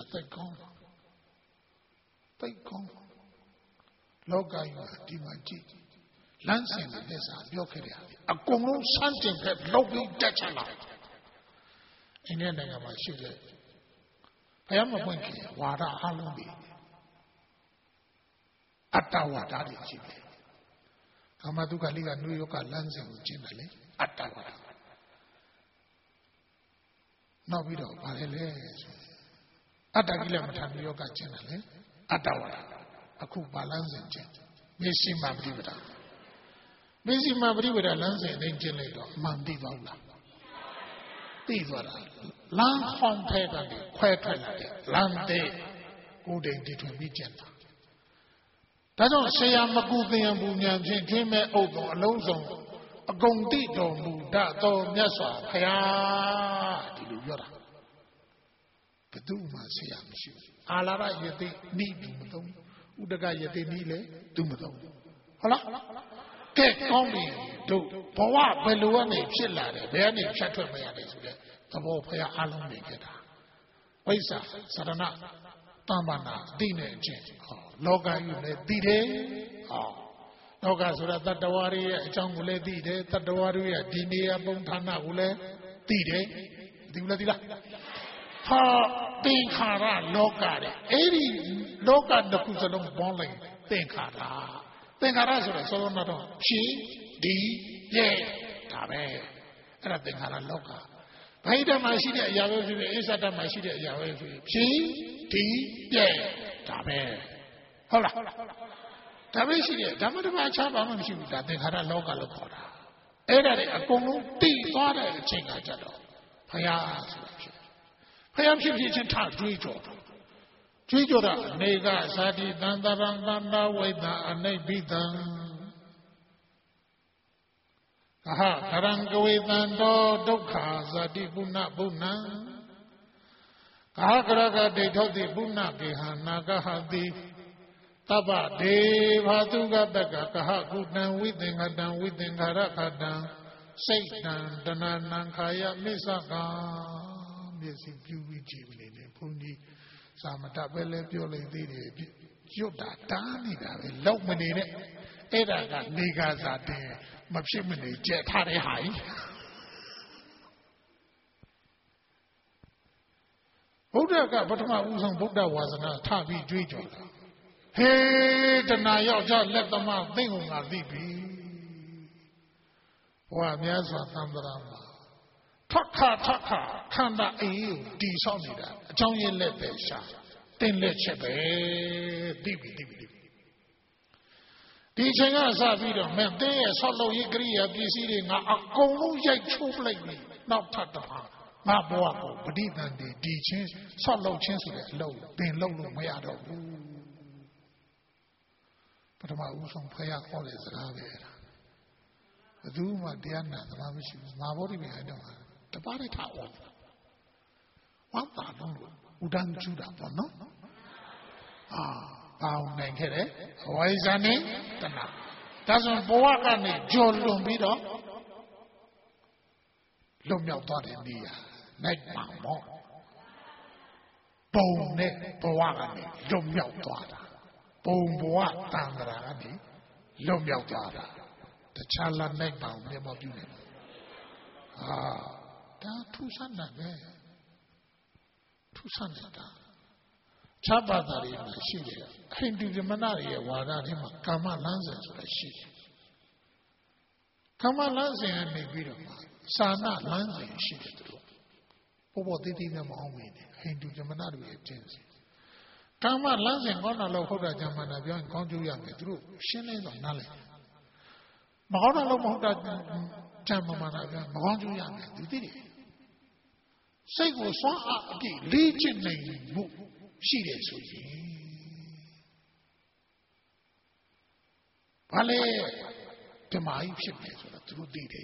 take on. Loga, Dimaji. Lansing, this are Yokeria. A Congo something that Logi Dachala. In the end of my shit. I am a winky, Wada Halumbi. Atawa Daddy Chibi. Kamaduka Liga, New York, Lansing, generally. Atawa. No, we don't, Atagila Matan Yoga channel, Atawara, a cool balance and change. Missy Mabrivida. Missy Mabrivida lands and engine later, Mandivala. These were long home paper, quiet land day, good day to be gentle. That don't say I'm a good thing and Bunyan, dream over a low a gondito, Buddha, Nyasa, Haya, Diluyora. Kaduma say I'm sure. Alara yete need Dumadon, Udaga yete nile, Dumadon. Hola? Take on me, do. Powa, Beluane, Chilla, Beani, Chatter Mayades, the Wopaya Alum Megata. Waisa, Sadana, Tambana, Dine, Loga, you let Dide. Loga, so that the warrior, Jangule Dide, that the warrior, Dinia, Bontana, Ule, Dide, Dula. Ha, Tenkara, Loka, Eri, Loka, the Kusalum Bowling, Tenkara. Tenkara, so not she, D, Ye, Tabe, and I think Hara Loka. Paida Mashida Yahweh is at a Mashida Yahweh. She, D, Ye, Tabe. Hola. Tabe, she, Damada Chaba, she would have Hara Loka Lokora. Eda, a Kongo, D, Father, Chinga Jado. Paya. I am shifting time, Trijora, Nega, Sadi, Dandaranda, Weda, and Nebidan. Aha, Karangawedando, Doka, Zadi Buna Buna. Kahakaraga de Todi Buna, Gehana, Gahadi, Taba, De, Hatuga, Daga, Kahakudan, within Harakadan, Satan, Dananankaya, Misaka. Yes, if you reach him, Puni, Samata Belle, Piola, Yoda, Dani, Lomanine, Eda, Nigas are there, Mapshimini, Jet Harry High. Buddha got Batama Uzan Buddha was an Tabi Drejo. Hey, the Nayo, let them out, they will not leave me. Well, yes, Thunderama. Taka, Kanda, Disonida, Johnny Lepesha, then let Chepe, Dibi. Teaching us a video, man, they solo agree of this eating a Gonu Yach lately, not Tata, Mabuako, but even the teachings, solo chance of low, then low, Mayado. But my Usum Paya all is Ravera. The Duma Diana, the Mamish, my body behind them. The body tower. What that? Udan Judah, no? bao này cái đấy hoài ra này tận nào ta dùng bố cái này dồn luôn biết đó lông nhau to đến đi à này bảo mỏ bông này bố cái này lông nhau to ra bông bố tan ra cái này lông nhau to ra ta cha là này bảo này bao nhiêu này ta thu san là cái thu san là ta cha bà ta đi mà xí đấy Hindu mà nãy giờ hòa ra thì mà Kama lăng sen rồi là xí Kama lăng sen này bây giờ mà Sana lăng sen xí đấy rồi bố bố tí tí này mà ông ấy Hindu mà nãy giờ trên Kama lăng sen con nào lâu không ra nhà mà nói rằng con chú yang cái rồi xin lên rồi nãy mà con nào lâu không ra nhà mà nói rằng mà con chú yang cái tí tí sai của xóa cái lý chân này vụ xí đấy rồi Vale, cái máy phim này rồi là tôi đi đấy.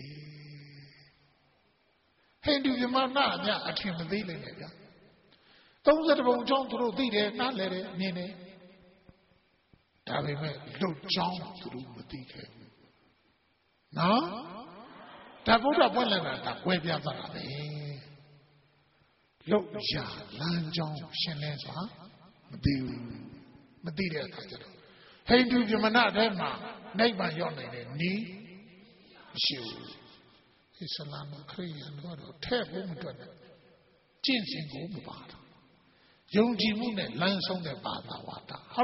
Hindu cái mà nãy giờ anh em mình đi lên này vậy. Tông ra bông trong tôi đi đấy, nãy lên đấy, nhìn này. Tại vì mình lột trong tôi mới đi cái. Nó, ta bố đã quên là ta quên đi ra đấy. Lột giả lan trong xin lên xóa, mới đi đấy cả chứ đâu. Hindu cái mà nãy đấy mà Nay mà dọn này ní siêu Islam Christian đó thế cũng một tuần chiến sinh cũng một bà đó dùng chỉ muốn này lan sông này bà ta hòa ta hả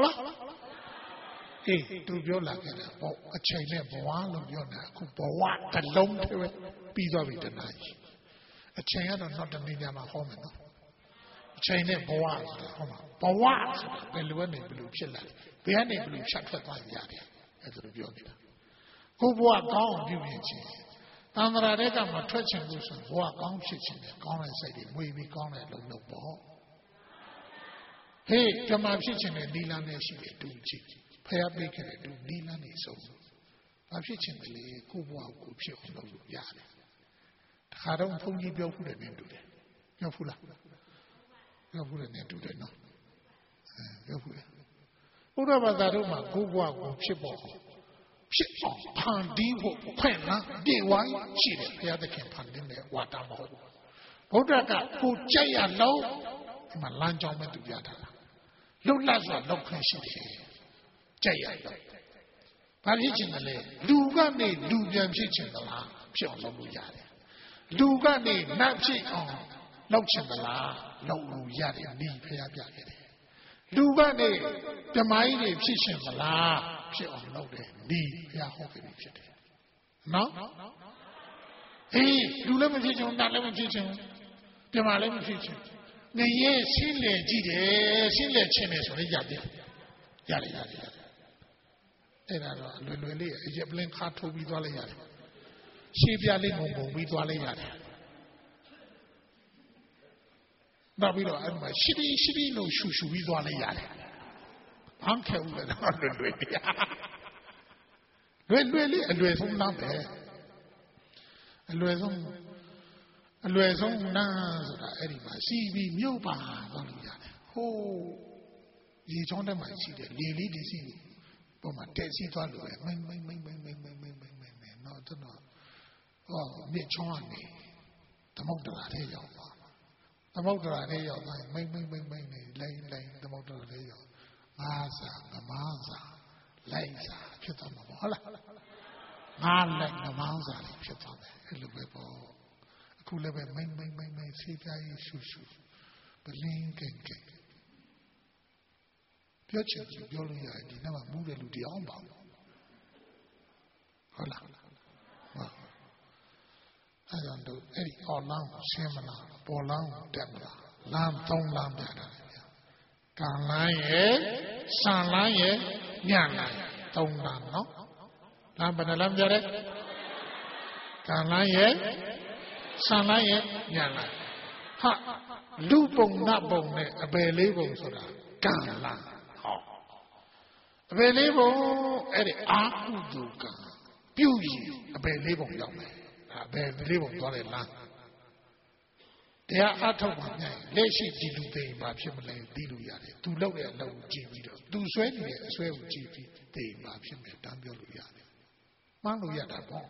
tôiပြောlà cái này bộ chạy này bộ hóa luônပြောnày cũng bộ hóa thật lông thế vậy bây giờ bị thế này chạy nó nó đừng đi nhà mà không mà nó chạy này bộ hóa không mà bộ hóa bên lúa này bên lúa chết lại bên này bên lúa sát phật toàn nhà điအဲ့ဒါပြောနေတာကိုဘဝကောင်းပြုမြင်ခြင်းတန်ត្រာတဲ့ကမှာထွက်ချင်လို့ဆိုဘဝကောင်းဖြစ်ခြင်းနဲ့ကောင်းတဲ့စိတ်တွေမွေပြီးကောင်းတဲ့လုံလို့ပေါ့ဟေးဓမ္မဖြစ်ခြင်းနဲ့နီလန်းနဲ့ရှိတယ်တူချစ်ဖျားပေးခဲ့တဲ့တူနီလန်းနေဆုံးဘာဖြစ်ခြင်းလဲကိုဘဝကိုဖြစ်အောင်လုပ်လို့ရတယ်တခါတော့ဘုန်းကြီးပြောခုတယ်နဲ့တူတယ်ပြောဖူးလားပြောဖူးတယ်နဲ့တူတယ်နော်ပြောဖူးတယ်ဘုရားဘာသာတို့မှာကိုယ်ဘဝကိုဖြစ်ပေါ်ဖြစ်အောင်ဖန်တီးဖို့ခွင့်လားပြေဝိုင်းရှိတယ်ဘုရားသခင်ဖန်တီးတဲ့ဝါဒမဟုတ်ဘူးဘုရားကကိုကြက်ရလုံးဒီမှာလမ်းကြောင်းမဲ့သူပြထားတာလွတ်လပ်စွာလောက်ခွင့်ရှိတယ်ကြက်ရလုံးဘာဖြစ်ချင်တယ်လဲလူကနေလူပြန်ဖြစ်ချင်သလားဖြစ်အောင်လုပ်လို့ရတယ်လူကနေနတ်ဖြစ်အောင်လုပ်ချင်သလားလုပ်လို့ရတယ်ဒီဘုရားပြခဲ့တယ်လူကနေဓမ္မကြီးတွေဖြစ်ရှင်မလားဖြစ်အောင်လုပ်တယ်ဒီဘုရားဟောခဲ့ပြီးဖြစ်တယ်နော်အေးလူလည်းမဖြစ်ချင်တာလည်းမဖြစ်ချင်ဓမ္မလည်းမဖြစ်ချင်နေရင်ရှင်းလေကြည့်တယ်ရှင်းလေချင်းတယ်ဆိုရင်ရတယ်အဲ့ဒါတော့လွယ်လွယ်လေးအရက်ပလင်းခါထိုးပြီးသွားလိုက်ရတယ်ရှေးပြလေးငုံပြီးသွားလိုက်ရတယ်နောက်ပြီးတော့အဲ့မှာရှိပြီးလို့ရှူပြီးသွားလိုက်ရတယ်ဘာမှခဲဘူးလေတော့လွယ်လေးအလွယ်ဆုံးနားပဲအလွယ်ဆုံးနားဆိုတာအဲ့ဒီမှာစီးပြီးမြို့ပါသွားလို့ရတယ်ဟိုးရေချောင်းထဲမှာရှိတယ်လေလေးတွေစီးလို့ပေါ်မှာတက်စီးသွားလို့ပဲမိန်နော်ကျွန်တော်မြစ်ချောင်းကနေသမုဒ္ဒရာထဲရောက်သွားသမုဒ္ဒရာထဲရောက်သွားမိန်နေလိမ့်သမုဒ္ဒရာထဲရောက်ငါးစာငမားစာလိုက်စာဖြစ်သွားမှာပေါ့ဟုတ်လားငါးလိုက်ငမားစာဖြစ်သွားတယ်အဲ့လိုပဲပေါ့အခုလည်းပဲမိန်ဆေးပြားရေးရှူပလင်းကင်ပြောချင်ပြောလို့ရတယ်ဒီနေ့မှမူးတဲ့လူတယောက်ပါဟုတ်လားအဲ့တော့အဲ့ဒီအော်လောင်းရှင်းမလားပေါ်လောင်းတက်မလားလမ်းသုံးလမ်းပြတာလေကံလမ်းရဲ့ဆန်လမ်းရဲ့ညံလမ်းသုံးလမ်းနော်လမ်းဘယ်နှလမ်းပြတဲ့ကံလမ်းရဲ့ဆန်လမ်းရဲ့ညံလမ်းဟာလူပုံနတ်ပုံနဲ့အပယ်လေးပုံဆိုတာကံလမ်းဟောအပယ်လေးပုံအဲ့ဒီအာဟုတုကံပြုရင်အပယ်လေးပုံရောက်မယ်အပယ်လေးပုံသွားတယ်လမ်းတရားအထုတ်မှများလက်ရှိဒီလူသိရင်ဘာဖြစ်မလဲသိလို့ရတယ်သူလုပ်တဲ့အလုပ်ကိုကြည့်ပြီးတော့သူဆွဲနေတဲ့အဆွဲကိုကြည့်ပြီးသိရင်ဘာဖြစ်မယ်တန်းပြောလို့ရတယ်မှန်းလို့ရတာပေါ့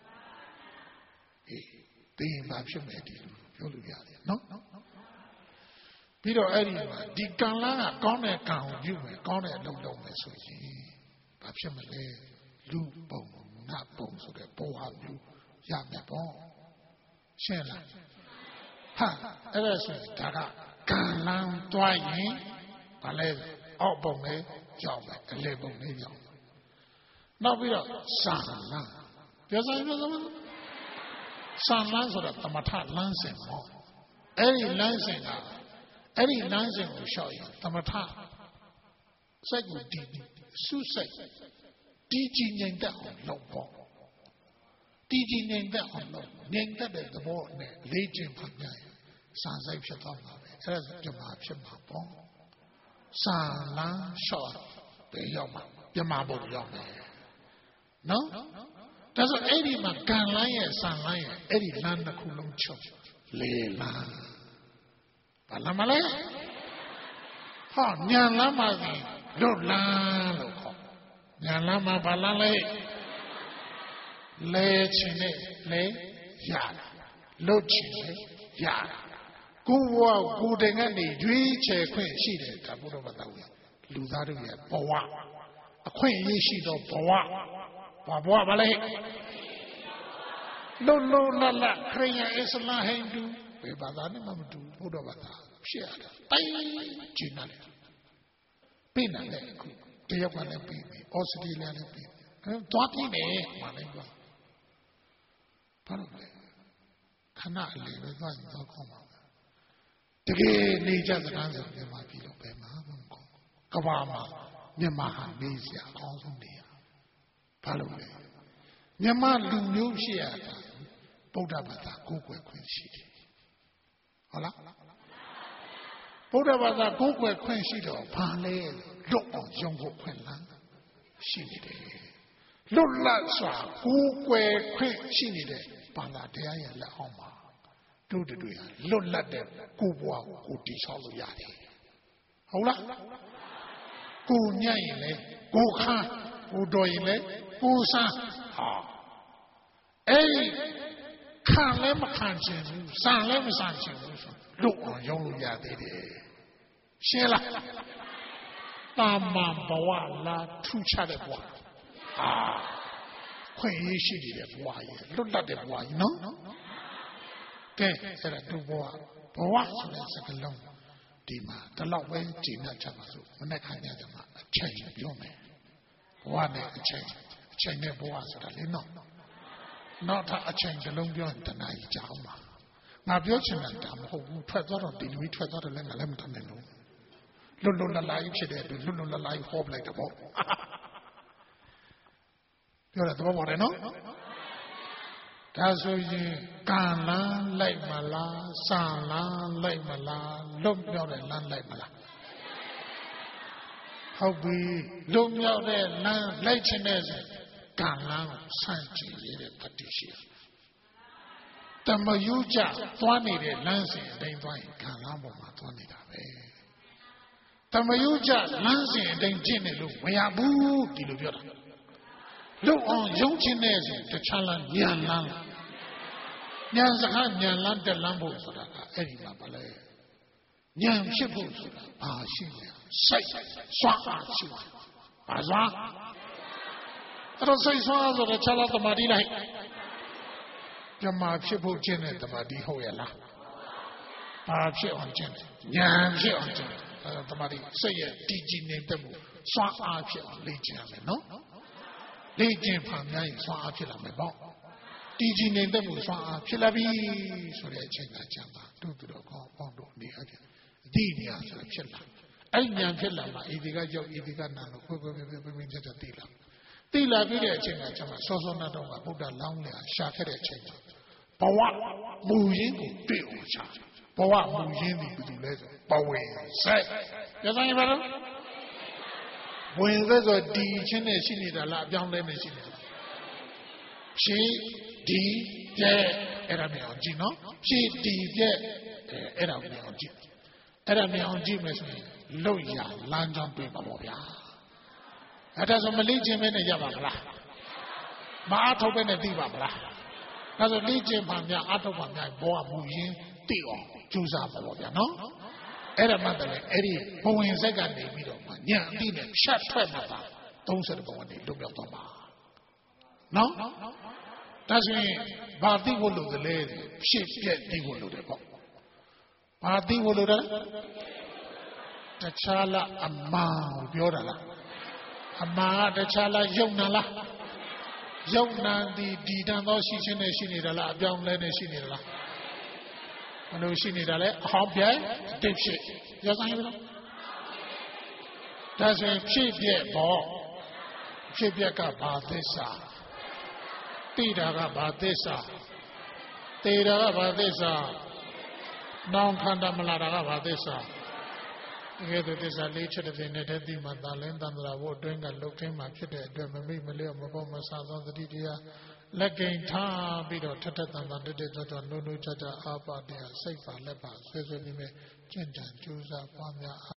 သိရင်ဘာဖြစ်မယ်ဒီလူပြောလို့ရတယ်နော်ပြီးတော့အဲ့ဒီမှာဒီကံလန်းကကောင်းတဲ့ကံကိုပြုမယ်ကောင်းတဲ့အလုပ်လုပ်မယ်ဆိုရင်ဘာဖြစ်မလဲလူပုံနတ်ပုံဆိုတဲ့ဘဝမျိုးရမယ်ပေါ့ရှင်းလားဟာအဲ့ဒါဆိုဒါကကံလန်းတွားရင်ဘာလဲအောက်ပုံလေးရောက်မယ်အလဲပုံလေးရောက်နောက်ပြီးတော့ဆာလန်းပြောစမ်းဆာလန်းဆိုတာသမထလန်းစဉ်ပေါ့အဲ့ဒီလန်းစဉ်ကအဲ့ဒီလမ်းစဉ်ကိုရှောက်ရင်သမထစိတ်ကိုဒီစုစိတ်ဒီကြည်ငြိမ်သက်အောင်လုပ်ပေါ့ဒီကြည်ငြိမ်သက်အောင်လုပ်ငြိမ်သက်တဲ့သဘောနဲ့လေ့ကျင့်ပါများရင်စာစိတ်ဖြစ်သွားမှာပဲအဲ့ဒါပြမာဖြစ်မှာပေါ့စာလမ်းရှောက်ပဲရောက်မှာပြမာဖို့ရောက်မယ်နော်ဒါဆိုအဲ့ဒီမှာကံလမ်းရဲ့စာလမ်းရဲ့အဲ့ဒီလမ်းတစ်ခုလုံးချုပ်လေလမ်းဘာလမ်းမလဲဟောညာလမ်းမှာလွတ်လမ်းလို့ခေါ်ညာလမ်းမှာဘာလမ်းလဲလဲချင်နဲ့လဲရလွတ်ချင်နဲ့ရကိုယ်ဘဝကိုယ်တိုင်ကနေရွေးချယ်ခွင့်ရှိတယ်ဒါဘုရားဘာသာဝင်လူသားတို့ရဲ့ဘဝအခွင့်အရေးရှိသောဘဝဘာဘဝဘာလဲလွတ်လပ်ခရိယာအစ္စလာမ်ဟိန္ဒူဘယ်ဘာသာနဲ့မှမတူဘုရားဘာသာဖြစ်ရတာတိုင်းကျင်းတယ်ပြင်တယ်အခုတရုတ်ကလည်းပြင်ပြီဩစတြေးလျလည်းပြင်သွားပြင်တယ်မှလည်းပြောဘာလို့လဲခဏအလေပဲသွားရင်တော့ကောင်းပါဘူးတကယ်နေကြစကားဆိုမြန်မာပြည်လို့ပဲမှာမဟုတ်ကဘာမှာမြန်မာဟာနေစရာအကောင်းဆုံးနေရဘာလို့လဲမြန်မာလူမျိုးရှိရတာဗုဒ္ဓဘာသာကိုးကွယ်ခွင့်ရှိတယ်ဟုတ်လားဗုဒ္ဓဘာသာကိုးကွယ်ခွင့်ရှိတော့ဘာလဲလွတ်အောင်ယုံဖို့ခွင့်လန်းရှိနေတယ်လွတ်လပ်စွာကိုးကွယ်ခွင့်ရှိနေတဲ့ဘာသာတရားရဲ့လက်အောက်မှာတို့တွေဟာလွတ်လပ်တဲ့ကိုယ်ဘဝကိုတည်ဆောက်လို့ရတယ်ဟုတ်လားကိုညံ့ရင်လေကိုခါကိုတော်ရင်လေကိုဆန်းဟာအဲ့ခံလည်းမခံချင်ဘူးစံလည်းမစံချင်ဘူးဆိုလွတ်အောင်ရုံးလို့ရသေးတယ်ရှင်းလားတာမန်ဘဝလားထူးခြားတဲ့ဘဝခွင့်ရရှိနေတဲ့ဘဝရဲ့လွတ်လပ်တဲ့ဘဝကြီးနော်ကဲအဲ့ဒါတို့ဘဝဆိုတဲ့စကားလုံးဒီမှာတလောက်ပဲကြည်နှံ့ချပါစို့မနေ့ခါညကမှအချိန်ပြောမယ်ဘဝနဲ့အချိန်နဲ့ဘဝဆိုတာလေနော်နောက်ထပ်အချိန်တစ်လုံးပြောရင်တနားကြီးကြာအောင်ပါငါပြောချင်တာဒါမဟုတ်ဘူးထွက်သွားတော့ဒီလူကြီးထွက်သွားတယ်လည်းငါလည်းမတတ်နိုင်ဘူးလွတ်လပ်လာကြီးဖြစ်တဲ့အတွက်လွတ်လပ်လာကြီးဟောပလိုက်တယ်ပေါ့ပြောတယ်သဘောပေါက်တယ်နော်ဒါဆိုရင်ကံလန်းလိုက်မလားစံလန်းလိုက်မလားလွတ်မြောက်တဲ့လန်းလိုက်မလားဟုတ်ပြီလွတ်မြောက်တဲ့လန်းလိုက်ခြင်းနဲ့ကံလန်းကိုဆန့်ကျင်ရတဲ့တတိရှိတမယုကြသွားနေတဲ့လမ်းစဉ်အတိုင်းသွားရင်ကံလန်းပေါ်မှာသွားနေတာပဲတမယုကြလမ်းစဉ်အတိုင်းကျင့်နေလို့မရဘူးဒီလိုပြောတာလွတ်အောင်ယုံခြင်းနဲ့ဆိုတခြားလမ်းဉာဏ်လမ်းဉာဏ်စကားဉာဏ်လမ်းတက်လမ်းဖို့ဆိုတာကအဲ့ဒီမှာပါလေဉာဏ်ဖြစ်ဖို့ဆိုတာဘာရှိလဲစိတ်စွမ်းအားရှိပါဘာစွမ်းအဲ့တော့စိတ်စွမ်းအားဆိုတော့ခြားလားတမာတိလိုက်ပြမာဖြစ်ဖို့ကျင့်တဲ့တမာတိဟုတ်ရဲ့လားဘာဖြစ်အောင်ကျင့်တယ်ဉာဏ်ဖြစ်အောင်ကျင့်တယ်အဲ့တော့တမာတိစိတ်ရဲ့တည်ကြည်နေတဲ့မှုစွမ်းအားဖြစ်အောင်လေ့ကျင့်ရမယ်နော်လေ့ကျင့်ဖန်များရင်စွမ်းအားဖြစ်လာမယ်ပေါ့တည်ကြည်နေတဲ့မှုစွမ်းအားဖြစ်လာပြီဆိုတဲ့အချိန်ကကြာပါတို့တော်ကောင်းပေါင်းတို့နေအပ်အတိညာဆိုတာဖြစ်လာအဲ့ဉာဏ်ဖြစ်လာမှဣတိကရောက်ဣတိကနာလို့ခွဲချက်ချက်သိလာပြီးတဲ့အချိန်ကကြာမှစောစောနာတော့ကဗုဒ္ဓလောင်းလျာရှာခဲ့တဲ့အချိန်မှာဘဝမူရင်းကိုတွေ့အောင်ရှာဘဝမူရင်းဒီဘယ်သူလဲဆိုပဝင်ဆက်ရသရင်ဘာလို့ဝင်သက်ဆိုဒီချင်းနဲ့ရှိနေတာလားအပြောင်းလဲနေရှိနေတာဖြည့်ဒီပြဲအဲ့ဒါမျိုးကြည့်နော်ဖြည့်ဒီပြဲအဲ့ဒါမြင်အောင်ကြည့်အဲ့ဒါမြင်အောင်ကြည့်မယ်ဆိုရင်လုတ်ရလမ်းကြောင်းတွေ့ပါပေါ့ဗျာအဲ့ဒါဆိုမလေ့ကျင့်မဲနဲ့ရပါမလားမအားထုတ်ပဲနဲ့သိပါမလားဒါဆိုလေ့ကျင့်မှများအားထုတ်မှများဘောကမူရင်းသိအောင်ကြိုးစားပါပေါ့ဗျာနော်အဲ့ဒါမှတည်းအဲ့ဒီဘဝင်ဆက်ကနေပြီးတော့မှညံအတိနဲ့ဖြတ်ထွက်မှာပါ30ဘဝနေလွတ်မြောက်သွားမှာနော်ဒါဆိုရင်ဘာသိဖို့လိုသလဲဖြစ်ပြက်သိဖို့လိုတယ်ပေါ့ဘာသိဖို့လိုတယ်တခြားလားအမှန်ကိုပြောတာလားအမှန်ကတခြားလားယုံနာလားယုံနာဒီတန်သောရှိခြင်းနဲ့ရှိနေတာလားအပြောင်းလဲနဲ့ရှိနေတာလားဘယ်လိုရှိနေတာလဲအဟောင်းပြဲတိတ်ဖြစ်ရဆိုင်ပြီလားဒါဆိုရင်ဖြစ်ပြက်ပေါ့ဖြစ်ပြက်ကဘာသစ္စာသိတာကဘာသစ္စာသိတာကဘာသစ္စာနောင်ခန္ဓာမလာတာကဘာသစ္စာဒီကဲ့သို့သစ္စာလေးချက်တဲ့နဲ့တည်းသိမှသာလင်းတန်ត្រာဘုအတွင်းကလုတ်ခင်းမှဖြစ်တဲ့အတွက်မမိတ်မလျော့မပေါ့မဆာသောသတိတရားလက်ကင်ထားပြီးတော့ထထတန်တန်တက်တက်ကြွကြွနိုးနိုးကြကြအားပါတရားစိတ်ပါလက်ပါဆွဲဆွဲပြီးမဲ့ကြင်ကြံကြိုးစားပွားများ